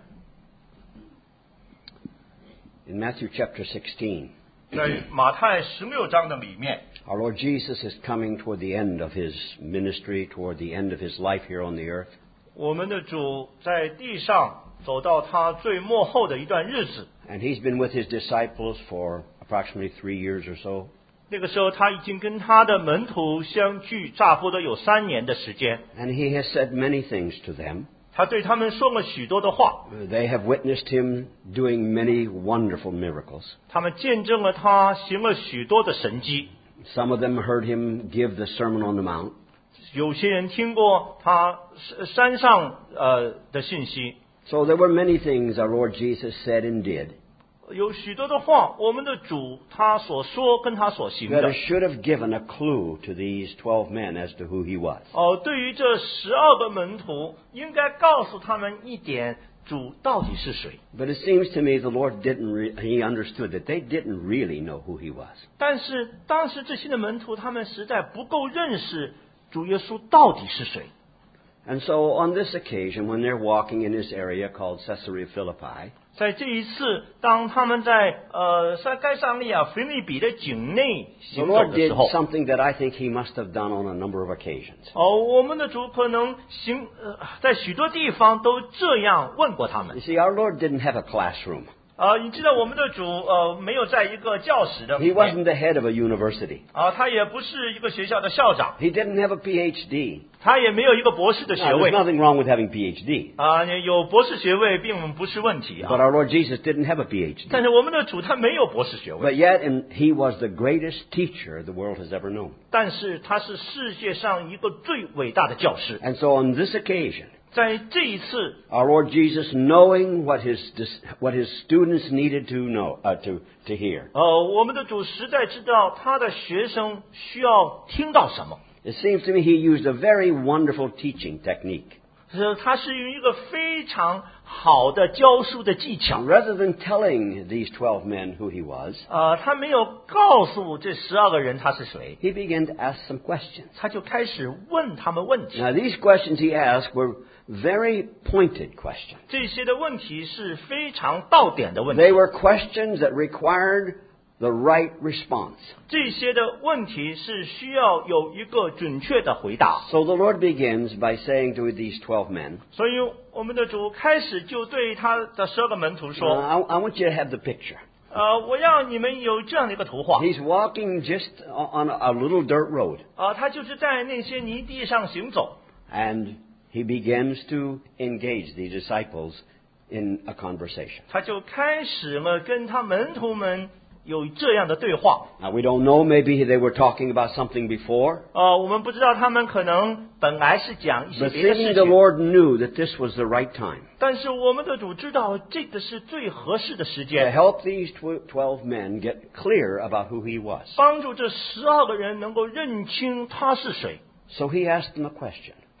In Matthew chapter sixteen, 在马太十六章的里面， our Lord Jesus is coming toward the end of his ministry, toward the end of his life here on the earth. 我们的主在地上走到他最末后的一段日子。 And he's been with his disciples for approximately three years or so. 那个时候，他已经跟他的门徒相聚，差不多有三年的时间。 And he has said many things to them. 他对他们说了许多的话， They have witnessed him doing many wonderful miracles. 他们见证了他行了许多的神迹。 Some of them heard him give the Sermon on the Mount. 有些人听过他山上呃的信息， So there were many things our Lord Jesus said and did 有许多的话，我们的主他所说跟他所行 that 的， should have given a clue to these twelve men as to who he was. 哦，对于这十二个门徒，应该告诉他们一点，主到底是谁。 But it seems to me the Lord didn't, re- he understood that they didn't really know who he was. 但是当时这些的门徒，他们实在不够认识主耶稣到底是谁。 And so on this occasion, when they're walking in this area called Caesarea Philippi, 在这一次，当他们在呃在该撒利亚腓立比的境内 the 行走 Lord 的时 did 候， something that I think he must have done on a number of occasions. 哦，我们的主可能行呃在许多地方都这样问过他 You 们。 see, our Lord didn't have a classroom. 啊，你知道我们的主呃没有在一个教室的 He 里面 wasn't the head of a university. 啊，他也不是一个学校的校长， He didn't have a P H D. 他也没有一个博士的学 Now, there's 位 nothing wrong with having P H D. 啊，有博士学位并不是问题 But 啊。 our Lord Jesus didn't have a P H D. 但是我们的主他没有博士学位， But yet, and he was the greatest teacher the world has ever known. 但是他是世界上一个最伟大的教师。 And so on this occasion, 在这一次， our Lord Jesus, knowing what his, what his students needed to know, uh, to, to hear, 呃，我们的主实在知道他的学生需要听到什么。 it seems to me he used a very wonderful teaching technique. 是，他是用一个非常好的教书的技巧。 Rather than telling these twelve men who he was, 呃，他没有告诉这十二个人他是谁， he began to ask some questions. 他就开始问他们问题。 Now, these questions he asked were very pointed questions. 这些的问题是非常到点的问 They 题， were questions that required the right response. 这些的问题是需要有一个准确的回答。 So the Lord begins by saying to these twelve men, 所以我们的主开始就对他的十二个门徒 uh, 说 I, I want you to have the picture.：“ 呃，我要你们有这样的一个图画。 He's walking just on a, a little dirt road, 啊，他就是在那些泥地上行走， and he begins to engage the disciples in a conversation. 他就开始了跟他门徒们有这样的对话。 Now, we don't know, maybe they were talking about something before, 呃，我们不知道他们可能本来是讲一些 but 别的 seeing 事 the 情， Lord knew that this was the right time 但是我们的主知道这个是最合适的时 to 间， help these tw- twelve men get clear about who he was. 帮助这十二个人能够认清他是谁。 So he asked them a question.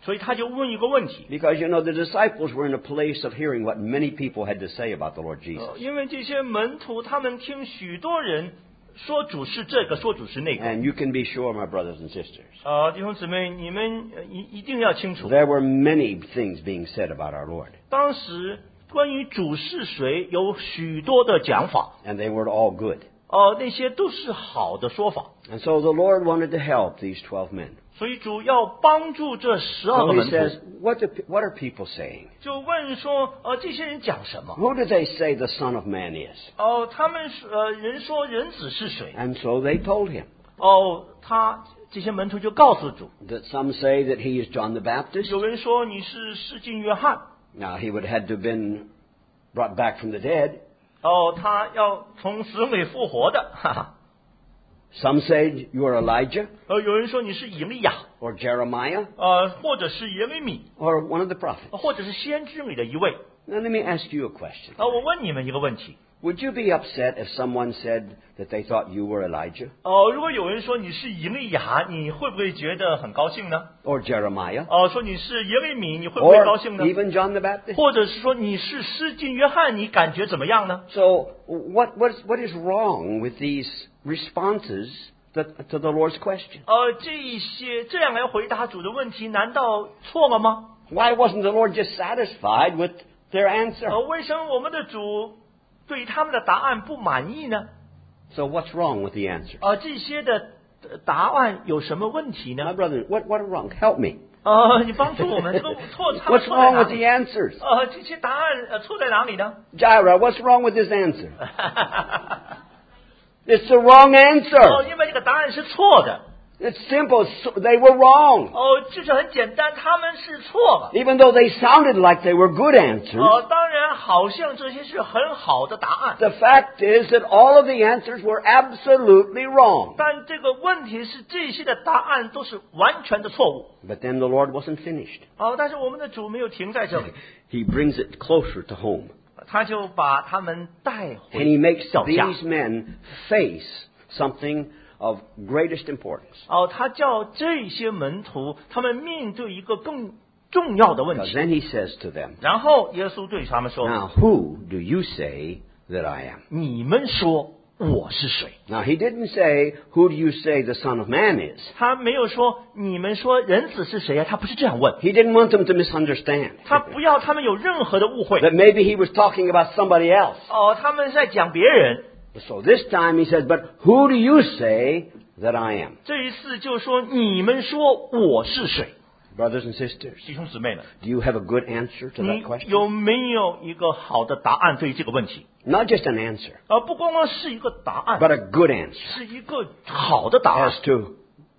所以他就问一个问题。 Because, you know, the disciples were in a place of hearing what many people had to say about the Lord 呃 Jesus. 因为这些门徒他们听许多人说主是这个，说主是那个。 And you can be sure, my brothers and sisters, 呃，弟兄姊妹，你们呃一一定要清楚， there were many things being said about our Lord. 当时关于主是谁有许多的讲法， And they were all good. 呃，那些都是好的说法。 And so the Lord wanted to help these twelve men. 所以主要帮助这十二 So 个 he 门 says, 徒， what, do, what are people saying? 就问说，呃，这些人讲什么？ Who do they say the Son of Man is? 哦、他们是呃，人说人子是谁？ And so they told him 哦，他这些门徒就告诉主， that some say that he is John the Baptist. 有人说你是世经约翰， Now, he would have had to have been brought back from the dead. 哦，他要从死里复活的，哈哈。 Some say you are Elijah 呃，有人说你是以利亚， or Jeremiah 呃，或者是耶利米， or one of the prophets. 或者是先知里的一位。 Now, let me ask you a question. 呃，我问你们一个问题， Would you be upset if someone said that they thought you were Elijah 哦、如果有人说你是以利亚，你会不会觉得很高兴呢？ or Jeremiah 哦、说你是耶利米，你会不会高 or 兴呢？ even John the Baptist? 或者是说你是施浸约翰，你感觉怎么样呢？ So, what, what, is, what is wrong with these responses that, to the Lord's question? 呃，这一些这样来回答主的问题，难道错了吗？ Why wasn't the Lord just satisfied with their answer? 呃，为什么我们的主对他们的答案不满意呢？ So, what's wrong with the answer? 呃，这些的呃答案有什么问题 My 呢？ brother, what, what are wrong? Help me. 呃，你帮助我们，这个错差 What's 错在 wrong 哪 with the 里？ answers? 呃，这些答案呃错在哪里呢？ Jaira, what's wrong with this answer? It's the wrong 哦， answer. 因为这个答案是错的。 It's simple. So they were wrong. 哦，就是很简单，他们是错了。 Even though they sounded like they were good answers, 哦，当然，好像这些是很好的答案， the fact is that all of the answers were absolutely wrong. 但这个问题是，这些的答案都是完全的错误。 But then the Lord wasn't finished. 哦，但是我们的主没有停在这里， He brings it closer to home. 他就把他们带 And he 回 makes 脚下。 these men face something of greatest importance. 哦，他叫这些门徒，他们面对一个更重要的问 Because 题。 then he says to them, 然后耶稣对他们说 Now who do you say that I am?：“ 你们说我是谁 Now he didn't say, Who do you say the Son of Man is? ？” 他没有说你们说人子是谁呀、他不是这样问， He didn't want them to misunderstand. 他不要他们有任何的误会。 That maybe he was talking about somebody else. 哦，他们在讲别人。 So this time he says, But who do you say that I am? 这一次就说你们说我是谁？ Brothers and sisters, 弟兄姊妹们， do you have a good answer to 你 that question? 有没有一个好的答案对于这个问题？ Not just an answer, 而不光光是一个答案， but a good answer 是一个好的答案 as to,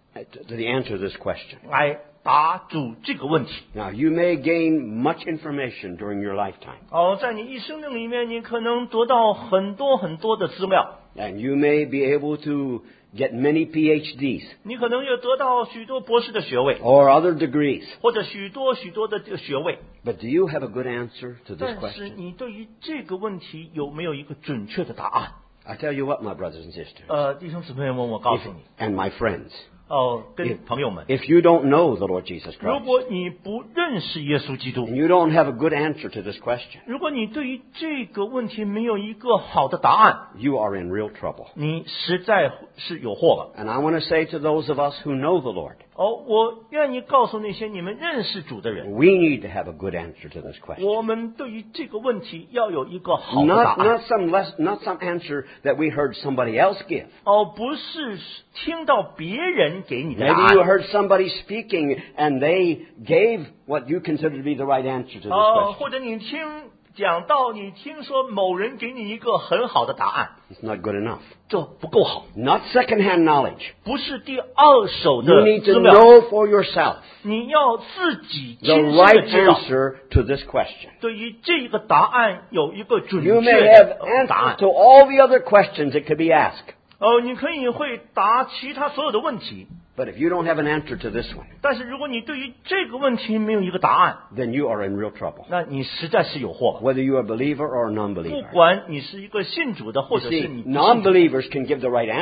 to the answer to this question. 来答主这个问题。 Now, you may gain much information during your lifetime, 哦，在你一生的里面，你可能得到很多很多的资料， and you may be able to get many P H Ds 你可能也得到许多博士的学位， or other degrees. 或者许多许多的这个学位。 But do you have a good answer to this 但是 question? 你对于这个问题有没有一个准确的答案？ I tell you what, my brothers and sisters, 呃，弟兄姊妹们，我告 if, 诉你， and my friends, 哦，跟 if, 朋友们， if you don't know the Lord Jesus 如 Christ, 果你不认识耶稣基督， and you don't have a good answer to this question, 如果你对于这个问题没有一个好的答案， you are in real trouble. 你实在是有祸了。 And I want to say to those of us who know the Lord, 哦，我愿意告诉那些你们认识主的人， we need to have a good answer to this question. 我们对于这个问题要有一个好的答 Not, 案。 not some less, not some answer that we heard somebody else give. 哦，不是听到别人给你的答 Maybe you 案。 heard somebody speaking and they gave what you consider to be the right answer to this 哦， question. 或者你听讲到你听说某人给你一个很好的答案， It's not good enough. 这不够好， Not secondhand knowledge. 不是第二手 You 的 need 资 to 料， know for yourself 你要自己 the 亲身的 right 知道。 answer to this question. 对于这个答案有一个准 You 确 may 的 have 呃答 answers 案。 to all the other questions that could be asked. 哦，你可以会答其他所有的问题， But if you don't have an answer to this one, 但是如果你对于这个问题没有一个答案， then you are in real trouble. 那你实在是有祸了。 Whether you are a believer or a 不 non-believer. 管你是一个信主的，或 You 者是 see, 你不信主的， non-believers can give the right answer.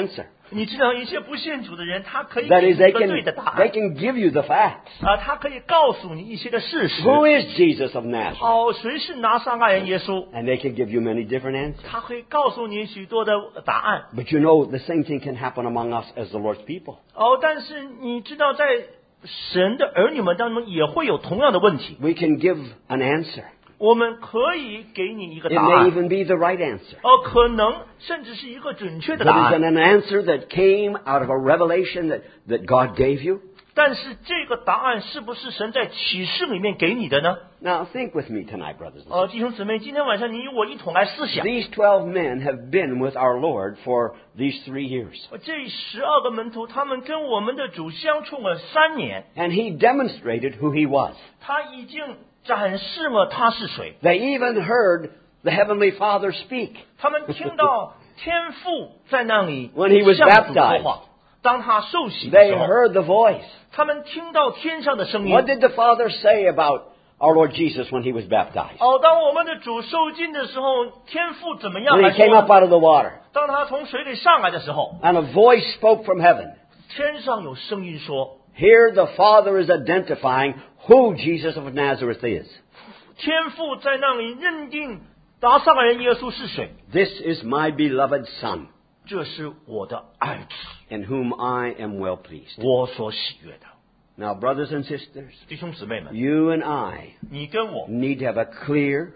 你知道一些不信主的人，他可以 That 给 is, 你 they 一个 can, 对的答 they 案 can give you the facts. 啊，他可以告诉你一些的事实。 Who is Jesus of Nazareth? 哦，谁是拿撒勒人耶稣？ And they can give you many different answers. 他可以告诉你许多的答案。 But you know, the same thing can happen among us as the Lord's people. 哦，但是你知道，在神的儿女们当中也会有同样的问题。 We can give an answer. 我们可以给你一个 It 答 may 案， even be the right answer. 哦，可能甚至是一个准确的 But 答 is it 案。 an answer that came out of a revelation that, that God gave you? 但是这个答案是不是神在启示里面给你的呢？ Now, think with me tonight, brothers and 呃， sisters. 弟兄姊妹，今天晚上你与我一同来思想。 These twelve men have been with our Lord for these three years. 这十二个门徒，他们跟我们的主相处了三年， And He demonstrated who He was. 他已经展示了他是谁。 They even heard the Heavenly Father speak. 他们听到天父在那里 When he was 向主说 baptized. 话。当他受洗的 They 时候， heard the voice. 他们听到天上的声音。 What did the Father say about our Lord Jesus when He was baptized? 哦，当我们的主受浸的时候，天父怎么样 When 来 He came 说 up out of the water, 当他从水里上来的时候， and a voice spoke from heaven. 天上有声音说， Here the Father is identifying who Jesus of Nazareth is. 天父在那里认定拿撒勒人耶稣是谁。 This is my beloved Son, 这是我的爱子， in whom I am well pleased. 我所喜悦的。 Now, brothers and sisters, 弟兄姊妹们， you and I 你跟我 need to have a clear,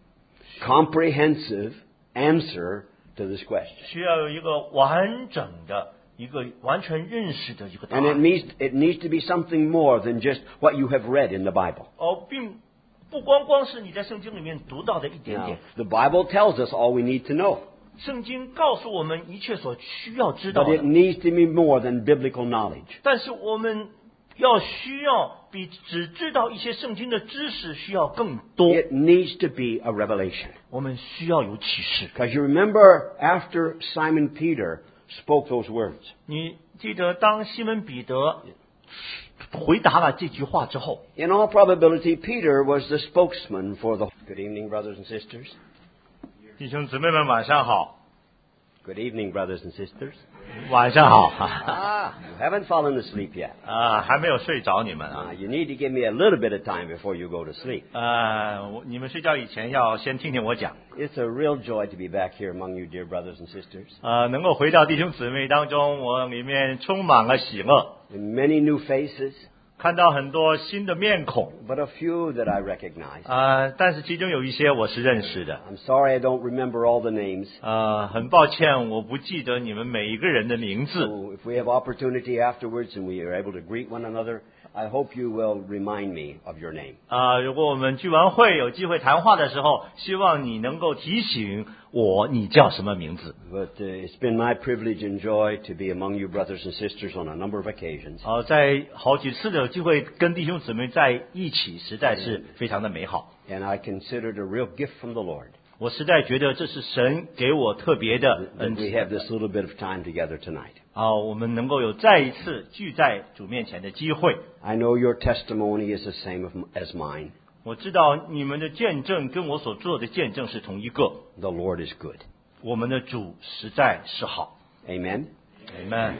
comprehensive answer to this question. 需要有一个完整的、一个完全认识的一个答 And it 案。 needs, it needs to be something more than just what you have read in the Bible. 哦，并不光光是你在圣经里面读到的一点 Now, 点。 the Bible tells us all we need to know, 圣经告诉我们一切所需要知道 but it 的， needs to be more than biblical knowledge. 但是我们要需要比只知道一些圣经的知识需要更多。 It needs to be a revelation. 我们需要有启示。 Because you remember after Simon Peter spoke those words, 你记得当西门彼得回答了这句话之后， in all probability, Peter was the spokesman for the... Good evening, brothers and sisters. 弟兄姊妹们晚上好， Good evening, brothers and sisters. 晚上好 Ah, you haven't fallen asleep yet. 啊，还没有睡着你们啊 Uh, you need to give me a little bit of time before you go to sleep. 呃，我你们睡觉以前要先听听我讲。 It's a real joy to be back here among you, dear brothers and sisters. 呃，能够回到弟兄姊妹当中，我里面充满了喜乐， And many new faces, 看到很多新的面孔。 but a few that I recognize. 呃，但是其中有一些我是认识的。 I'm sorry I don't remember all the names. 呃，很抱歉，我不记得你们每一个人的名字。 So if we have opportunity afterwards and we are able to greet one another, I hope you will remind me of your name. 啊、如果我们聚完会有机会谈话的时候，希望你能够提醒我你叫什么名字。 But uh, it's been my privilege and joy to be among you brothers and sisters on a number of occasions. 呃，在好几次的有机会跟弟兄姊妹在一起，实在是非常的美好。 And I consider it a real gift from the Lord 我实在觉得这是神给我特别的 that 恩 we 赐 have this little bit of time together tonight. 啊、我们能够有再一次聚在主面前的机会。 I know your testimony is the same of- as mine. 我知道你们的见证跟我所做的见证是同一个。 The Lord is good. 我们的主实在是好。 Amen. Amen。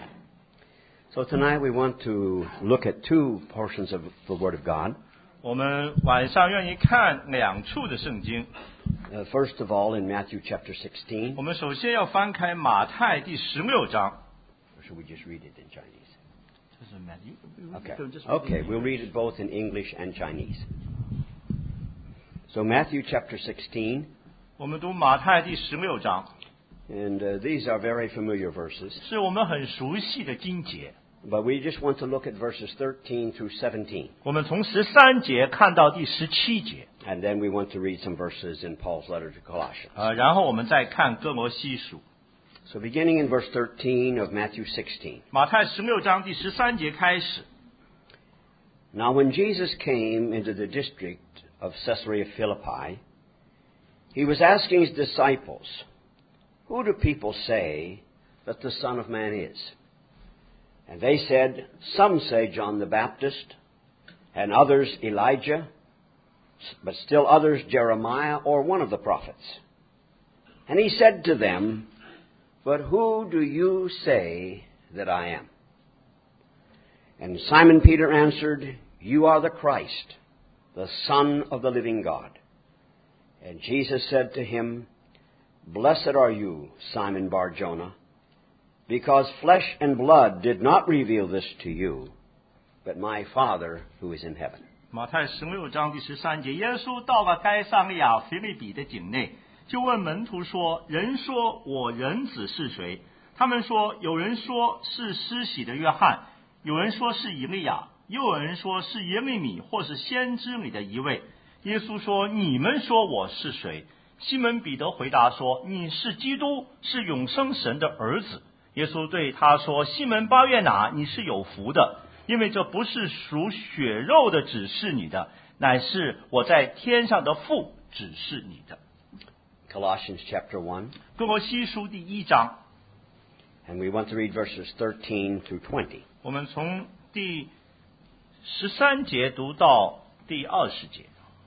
So tonight we want to look at two portions of the Word of God. 我们晚上愿意看两处的圣经。 Uh, first of all, in Matthew chapter sixteen. 我们首先要翻开马太第十六章。 Or should we just read it in Chinese? 这是 Matthew。 Okay. Okay, we'll read it both in English and Chinese. So Matthew chapter sixteen, 我们读马太第十六章， and uh, these are very familiar verses, 是我们很熟悉的经节。 but we just want to look at verses thirteen through seventeen, 我们从十三节看到第十七节， and then we want to read some verses in Paul's letter to Colossians. 呃，然后我们再看哥罗西书。 So beginning in verse thirteen of Matthew sixteen. 马太十六章第十三节开始。 Now when Jesus came into the district of Caesarea Philippi, he was asking his disciples, "Who do people say that the Son of Man is?" And they said, "Some say John the Baptist, and others Elijah, but still others Jeremiah or one of the prophets." And he said to them, But who do you say that I am? And Simon Peter answered, You are the Christ, the Son of the living God. And Jesus said to him, Blessed are you, Simon Bar-Jonah, because flesh and blood did not reveal this to you, but my Father who is in heaven. 马太十六章第十三节，耶稣到了该撒利亚腓立比的境内，就问门徒说：人说我人子是谁？他们说，有人说是施洗的约翰，有人说是以利亚，又有人说是耶利米或是先知里的一位。耶稣说：你们说我是谁？西门彼得回答说：你是基督，是永生神的儿子。耶稣对他说：西门巴约拿，你是有福的，因为这不是属血肉的指示你的，乃是我在天上的父指示你的。 Colossians chapter one. 哥罗西书第一章， And we want to read verses thirteen through twenty. 我们从第十三节读到第二十节。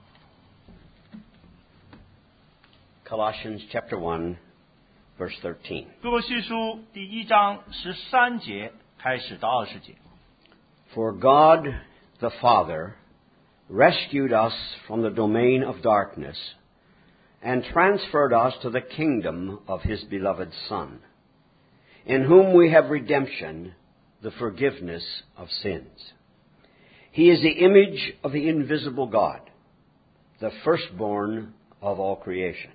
Colossians chapter one, verse thirteen. 哥罗西书第一章十三节开始到二十节。 For God the Father rescued us from the domain of darkness and transferred us to the kingdom of His beloved Son, in whom we have redemption, the forgiveness of sins. He is the image of the invisible God, the firstborn of all creation.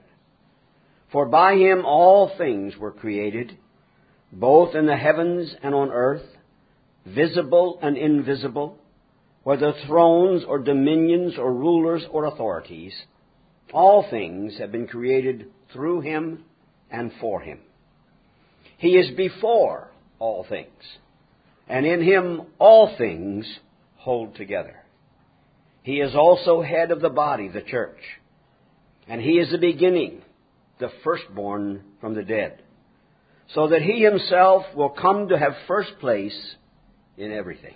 For by Him all things were created, both in the heavens and on earth, visible and invisible, whether thrones or dominions or rulers or authorities. All things have been created through Him and for Him. He is before all things, and in Him all things hold together. He is also head of the body, the church, and He is the beginning, the firstborn from the dead, so that He Himself will come to have first place in everything.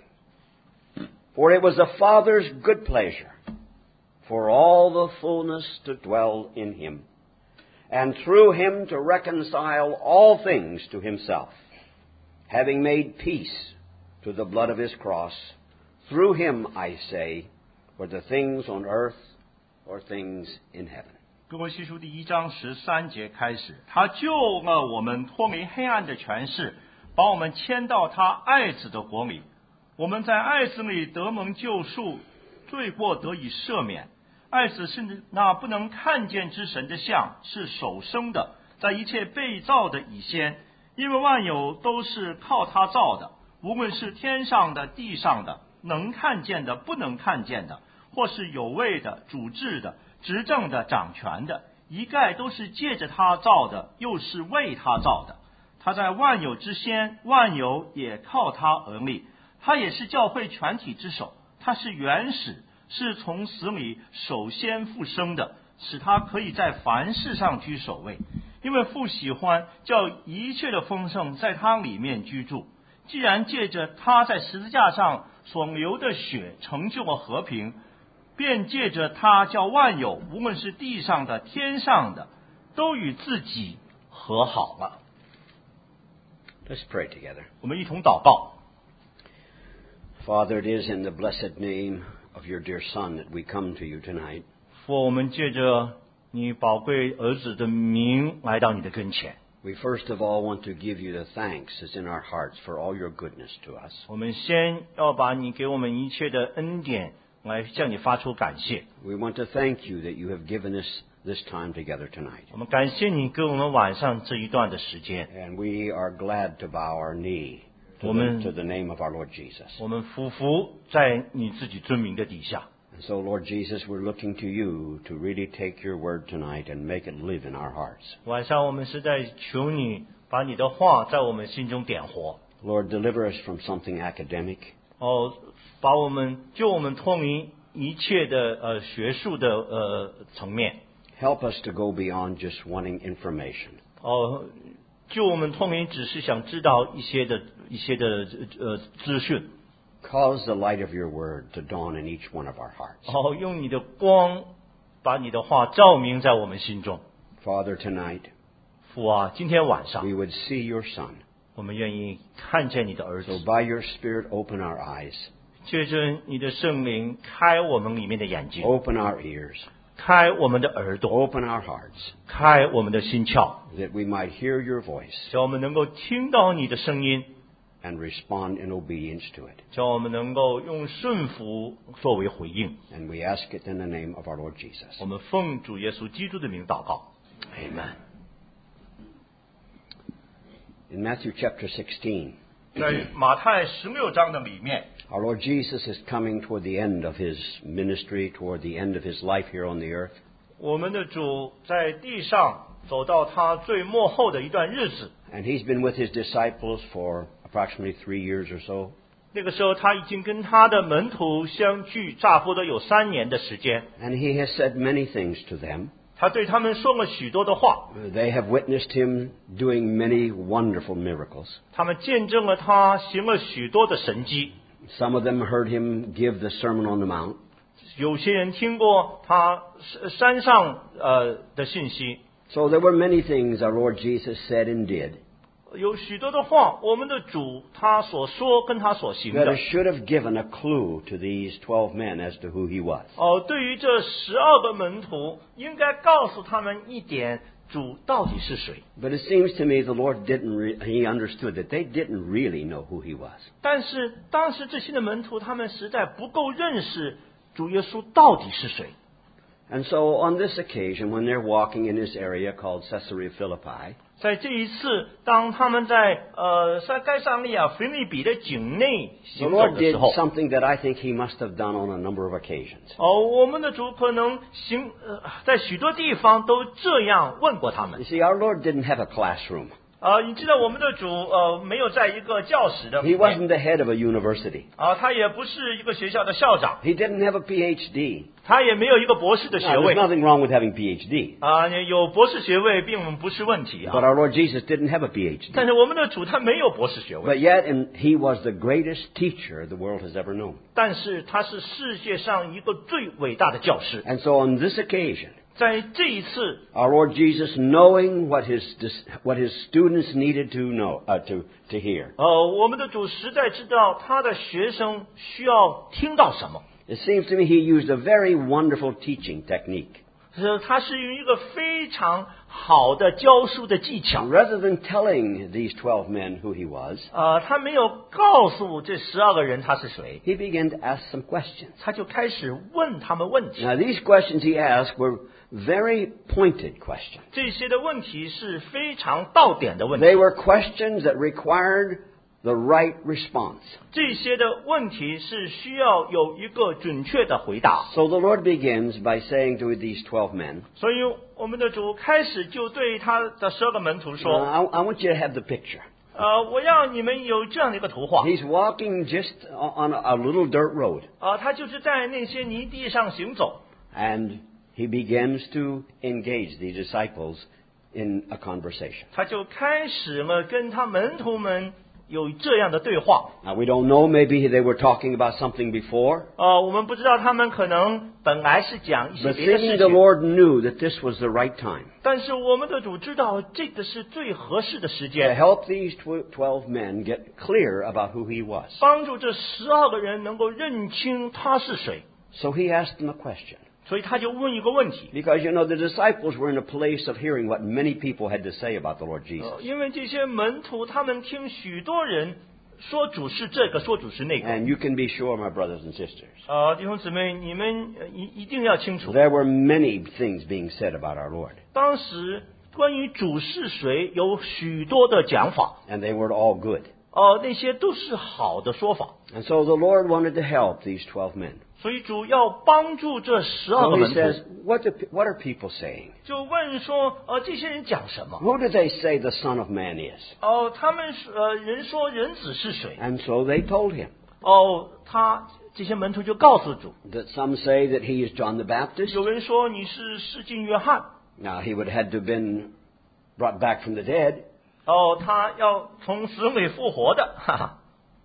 For it was the Father's good pleasure for all the fullness to dwell in Him, and through Him to reconcile all things to Himself, having made peace through the blood of His cross. Through Him, I say, whether things on earth or things in heaven. 哥罗西书第一章十三节开始，他救了我们脱离黑暗的权势，把我们迁到他爱子的国里。我们在爱子里得蒙救赎，罪过得以赦免。爱子是那不能看见之神的像，是首生的，在一切被造的以先，因为万有都是靠他造的，无论是天上的、地上的，能看见的、不能看见的，或是有位的、主治的、执政的、掌权的，一概都是借着他造的，又是为他造的。他在万有之先，万有也靠他而立。他也是教会全体之首，他是原始，是从死里首先复生的，使他可以在凡事上居首位。因为父喜欢叫一切的丰盛在他里面居住。既然借着他在十字架上所流的血成就了和平，便借着他叫万有，无论是地上的、天上的，都与自己和好了。 Let's pray together. 我们一同祷告。 Father, it is in the blessed name of your dear Son that we come to you tonight. 父，我们借着你宝贵儿子的名来到你的跟前。 We first of all want to give you the thanks that's in our hearts for all your goodness to us. 我们先要把你给我们一切的恩典来向你发出感谢。 We want to thank you that you have given us this time together tonight. 我们感谢你给我们晚上这一段的时间。 And we are glad to bow our knee to, 我们 the, to the name of our Lord Jesus. 我们匍匐在你自己尊名的底下。 And so, Lord Jesus, we're looking to you to really take your word tonight and make it live in our hearts. 晚上我们是在求你把你的话在我们心中点活。 Lord, deliver us from something academic. 哦，把我们救我们脱离一切的呃学术的呃层面。 Help us to go beyond just wanting information. 哦，救我们脱离只是想知道一些的一些的呃资讯。 Cause the light of your word to dawn in each one of our hearts. 哦，用你的光把你的话照明在我们心中。 Father, tonight, 父啊，今天晚上 we would see your Son. 我们愿意看见你的儿 So 子， by your Spirit, open our eyes, 借着你的圣灵开我们里面的眼睛， open our ears, 开我们的耳朵， open our hearts, 开我们的心窍， that we might hear your voice 叫我们能够听到你的声音， and respond in obedience to it. 叫我们能够用顺服作为回应。 And we ask it in the name of our Lord Jesus. 我们奉主耶稣基督的名祷告 Amen. In Matthew chapter sixteen, 在马太十六章的里面， our Lord Jesus is coming toward the end of his ministry, toward the end of his life here on the earth. 我们的主在地上走到他最末后的一段日子。 And he's been with his disciples for approximately three years or so. 那个时候，他已经跟他的门徒相聚，差不多有三年的时间。 And he has said many things to them. 他对他们说了许多的话， They have witnessed him doing many wonderful miracles. 他们见证了他行了许多的神迹。 Some of them heard him give the Sermon on the Mount. 有些人听过他山上呃的信息， So there were many things our Lord Jesus said and did 有许多的话，我们的主他所说跟他所行 that 的， should have given a clue to these twelve men as to who he was. 哦，对于这十二个门徒，应该告诉他们一点，主到底是谁。 But it seems to me the Lord didn't, re- he understood that they didn't really know who he was. 但是当时这些的门徒，他们实在不够认识主耶稣到底是谁。 And so on this occasion, when they're walking in this area called Caesarea Philippi, 在这一次，当他们在呃在该撒利亚腓立比的境内 the 行走 Lord 的 did 时候， something that I think he must have done on a number of occasions. 哦，我们的主可能行呃在许多地方都这样问过他 You 们。 see, our Lord didn't have a classroom. 啊，你知道我们的主呃没有在一个教室的 He 里面 wasn't the head of a university. 啊，他也不是一个学校的校长， He didn't have a P H D. 他也没有一个博士的学 Now, there's 位 nothing wrong with having P H D. 啊，有博士学位并不是问题 But 啊。 our Lord Jesus didn't have a P H D. 但是我们的主他没有博士学位， But yet, and he was the greatest teacher the world has ever known. 但是他是世界上一个最伟大的教师。 And so on this occasion, 在这一次， our Lord Jesus, knowing what his, what his students needed to know, uh, to, to hear, 呃，我们的主实在知道他的学生需要听到什么。 it seems to me he used a very wonderful teaching technique. 是，他是用一个非常好的教书的技巧。 Rather than telling these twelve men who he was, 呃，他没有告诉这十二个人他是谁， he began to ask some questions. 他就开始问他们问题。 Now, these questions he asked were very pointed questions. 这些的问题是非常到点的问 They 题， were questions that required the right response. 这些的问题是需要有一个准确的回答。 So the Lord begins by saying to these twelve men, 所以我们的主开始就对他的十二个门徒 uh, 说 I, I want you to have the picture.：“ 呃，我要你们有这样的一个图画。 He's walking just on a, a little dirt road, 啊，他就是在那些泥地上行走， and he begins to engage the disciples in a conversation. 他就开始了跟他门徒们有这样的对话。 Now, we don't know, maybe they were talking about something before, 呃，我们不知道他们可能本来是讲一些 but 别的事 seeming the 情， Lord knew that this was the right time 但是我们的主知道这个是最合适的时 to 间， help these tw- twelve men get clear about who he was. 帮助这十二个人能够认清他是谁。 So he asked them a question. 所以他就问一个问题， Because, you know, the disciples were in a place of hearing what many people had to say about the Lord Jesus. 呃因为这些门徒他们听许多人说主是这个，说主是那个。 And you can be sure, my brothers and sisters, 呃，弟兄姊妹，你们呃一一定要清楚， there were many things being said about our Lord. 当时关于主是谁有许多的讲法， And they were all good. 呃，那些都是好的说法。 And so the Lord wanted to help these twelve men. 所以主要帮助这十二 So 个 he 门 says, 徒， what, do, what are people saying? 就问说，呃，这些人讲什么？ Who do they say the Son of Man is? 哦、他们是呃，人说人子是谁？ And so they told him 哦，他这些门徒就告诉主， that some say that he is John the Baptist. 有人说你是世经约翰， Now, he would have had to have been brought back from the dead. 哦，他要从死里复活的，哈哈。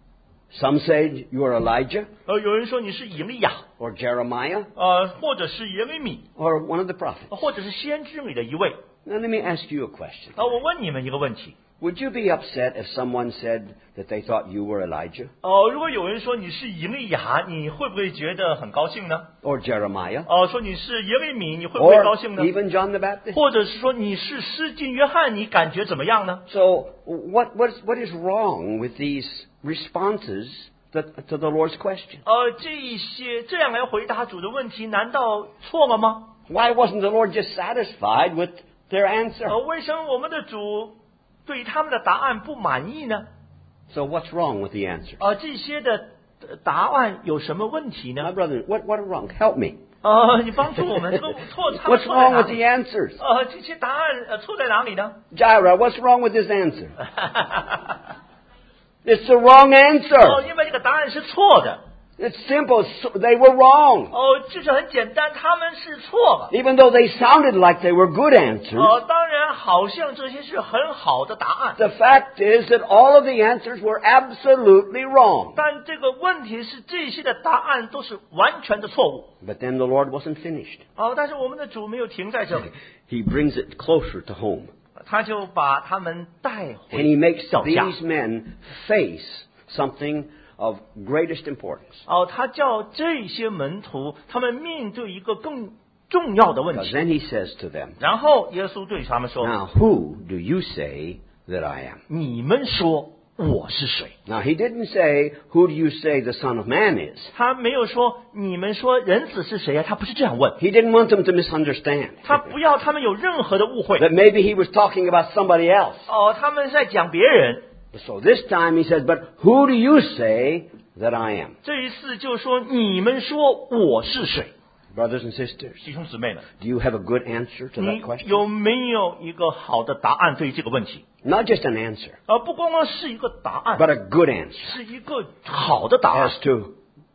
Some said you are Elijah 呃，有人说你是以利亚， or Jeremiah 呃，或者是耶利米， or one of the prophets. 或者是先知里的一位。 Now let me ask you a question. 呃，我问你们一个问题， Would you be upset if someone said that they thought you were Elijah 呃，如果有人说你是以利亚，你会不会觉得很高兴呢？ or Jeremiah 呃，说你是耶利米，你会不会高 or 兴呢？ even John the Baptist? 或者是说你是施浸约翰，你感觉怎么样呢？ So what, what, what is wrong with these responses that, to the Lord's question? 呃，这一些这样来回答主的问题，难道错了吗？ Why wasn't the Lord just satisfied with their answer? 呃，为什么我们的主对他们的答案不满意呢？ So what's wrong with the answer? 呃，这些的呃答案有什么问题 My 呢？ brother, what, what wrong? Help me. 呃，你帮助我们，这个错他们 What's 错在 wrong 哪 with the 里？ answers? 呃，这些答案呃错在哪里呢？ Jaira, what's wrong with this answer? It's the wrong 哦， answer. 因为这个答案是错的。 It's simple. So they were wrong. 哦，就是很简单，他们是错了。 Even though they sounded like they were good answers, 哦，当然，好像这些是很好的答案， the fact is that all of the answers were absolutely wrong. 但这个问题是，这些的答案都是完全的错误。 But then the Lord wasn't finished. 哦，但是我们的主没有停在这里， He brings it closer to home. 他就把他们带 And he 回 makes 脚下。 these men face something of greatest importance. 哦，他叫这些门徒，他们面对一个更重要的问 Because 题。 then he says to them, 然后耶稣对他们说 Now who do you say that I am?：“ 你们说我是谁？” Now he didn't say, Who do you say the Son of Man is? 他没有说你们说人子是谁呀、他不是这样问， He didn't want them to misunderstand. 他不要他们有任何的误会。 That maybe he was talking about somebody else. 哦，他们在讲别人。 So this time he says, But who do you say that I am? 这一次就说你们说我是谁？ Brothers and sisters, 弟兄姊妹们， do you have a good answer to 你 that question? 有没有一个好的答案对于这个问题？ Not just an answer, 而不光光是一个答案， but a good answer 是一个好的答案 as to,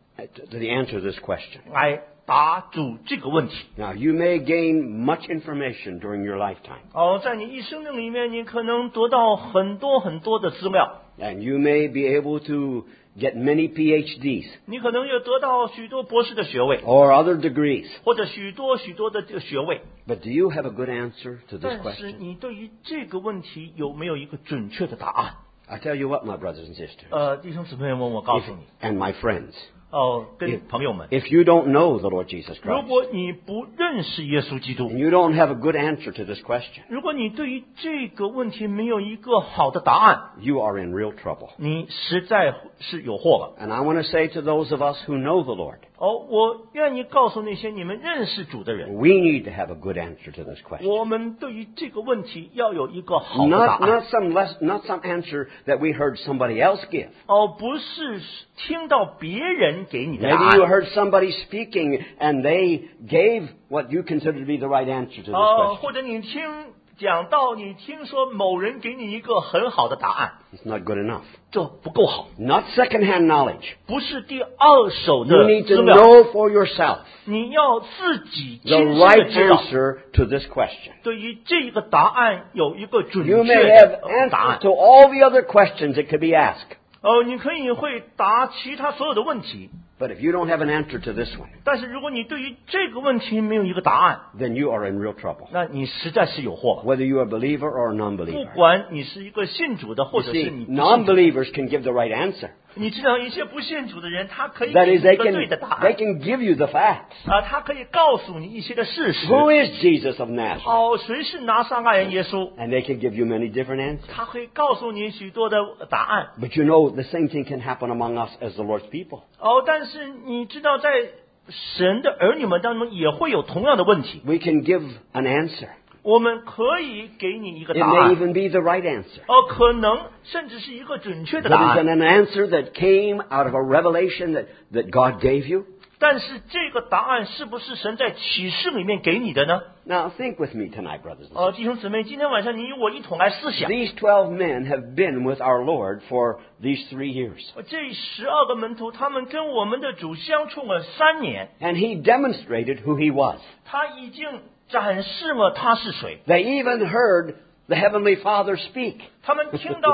to the answer to this question. 来答主这个问题。 Now, you may gain much information during your lifetime, 哦，在你一生的里面，你可能得到很多很多的资料， and you may be able to get many P H Ds 你可能也得到许多博士的学位， or other degrees. 或者许多许多的这个学位。 But do you have a good answer to this 但是 question? 你对于这个问题有没有一个准确的答案？ I tell you what, my brothers and sisters, 呃，弟兄姊妹们，我告 if, 诉你， and my friends, 哦， if, 跟朋友们， if you don't know the Lord Jesus 如 Christ, 果你不认识耶稣基督 and，you don't have a good answer to this question, 如果你对于这个问题没有一个好的答案， you are in real trouble. 你实在是有祸了。 And I want to say to those of us who know the Lord, 哦，我愿意告诉那些你们认识主的人， we need to have a good answer to this question. 我们对于这个问题要有一个好的答 Not, 案。 not some less, not some answer that we heard somebody else give. 哦，不是听到别人给你的答 Maybe you 案。 heard somebody speaking and they gave what you consider to be the right answer to this 哦， question. 或者你听讲到你听说某人给你一个很好的答案， It's not good enough. 这不够好， Not secondhand knowledge. 不是第二手 You 的 need 资 to 料， know for yourself 你要自己 the 亲身的 right 知道， answer to this question. 对于这个答案有一个准 You 确 may 的 have 答 answers 案。 to all the other questions that could be asked. 哦，你可以会答其他所有的问题， But if you don't have an answer to this one, 但是如果你对于这个问题没有一个答案， then you are in real trouble. 那你实在是有祸了。 Whether you are a believer or a 不 non-believer. 管你是一个信主的，或 You 者是 see, 你不信主的， non-believers can give the right answer. 你知道一些不信主的人，他可以 That 给 is, 你 they 一个 can, 对的答 they 案 can give you the facts. 啊，他可以告诉你一些的事实。 Who is Jesus of Nazareth? 哦，谁是拿撒勒人耶稣？ And they can give you many different answers. 他可以告诉你许多的答案。 But you know, the same thing can happen among us as the Lord's people. 哦，但是你知道，在神的儿女们当中也会有同样的问题。 We can give an answer. 我们可以给你一个 It 答 may 案， even be the right answer. 哦，可能甚至是一个准确的 But 答 is it 案。 an answer that came out of a revelation that, that God gave you? 但是这个答案是不是神在启示里面给你的呢？ Now think with me tonight, brothers and 呃， sisters. 弟兄姊妹，今天晚上你与我一同来思想。 These twelve men have been with our Lord for these three years. 这十二个门徒，他们跟我们的主相处了三年， And he demonstrated who he was. 他已经展示了他是谁。 They even heard the Heavenly Father speak. 他们听到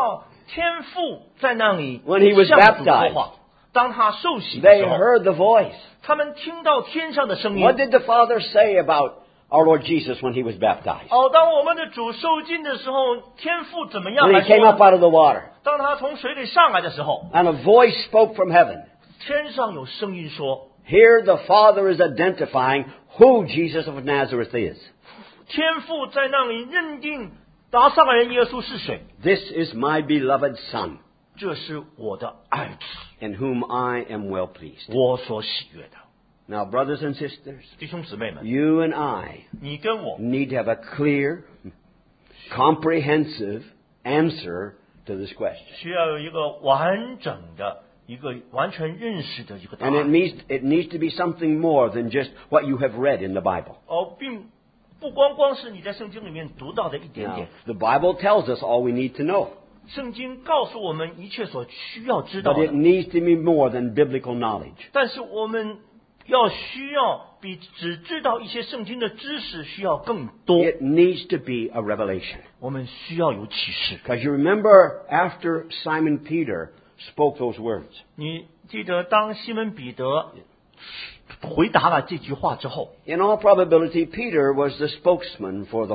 天父在那里 When he was 向主说 baptized, 话。当他受洗的 they 时候， heard the voice. 他们听到天上的声音。 What did the Father say about our Lord Jesus when he was baptized? 哦，当我们的主受浸的时候，天父怎么样 When 来 he came 说 up out of the water, 当他从水里上来的时候， and a voice spoke from heaven. 天上有声音说， Here the Father is identifying who Jesus of Nazareth is. 天父在那里认定拿撒勒人耶稣是谁。 This is my beloved Son, 这是我的爱子， in whom I am well pleased. 我所喜悦的。 Now, brothers and sisters, 弟兄姊妹们， you and I 你跟我 need to have a clear, comprehensive answer to this question. 需要有一个完整的、一个完全认识的一个答 And it 案。 needs, it needs to be something more than just what you have read in the Bible. 哦，并不光光是你在圣经里面读到的一点 Now, 点。 the Bible tells us all we need to know, 圣经告诉我们一切所需要知道 but it 的， needs to be more than biblical knowledge. 但是我们要需要比只知道一些圣经的知识需要更多。 It needs to be a revelation. 我们需要有启示。 Because you remember after Simon Peter spoke those words, 你记得当西门彼得回答了这句话之后， in all probability, Peter was the spokesman for the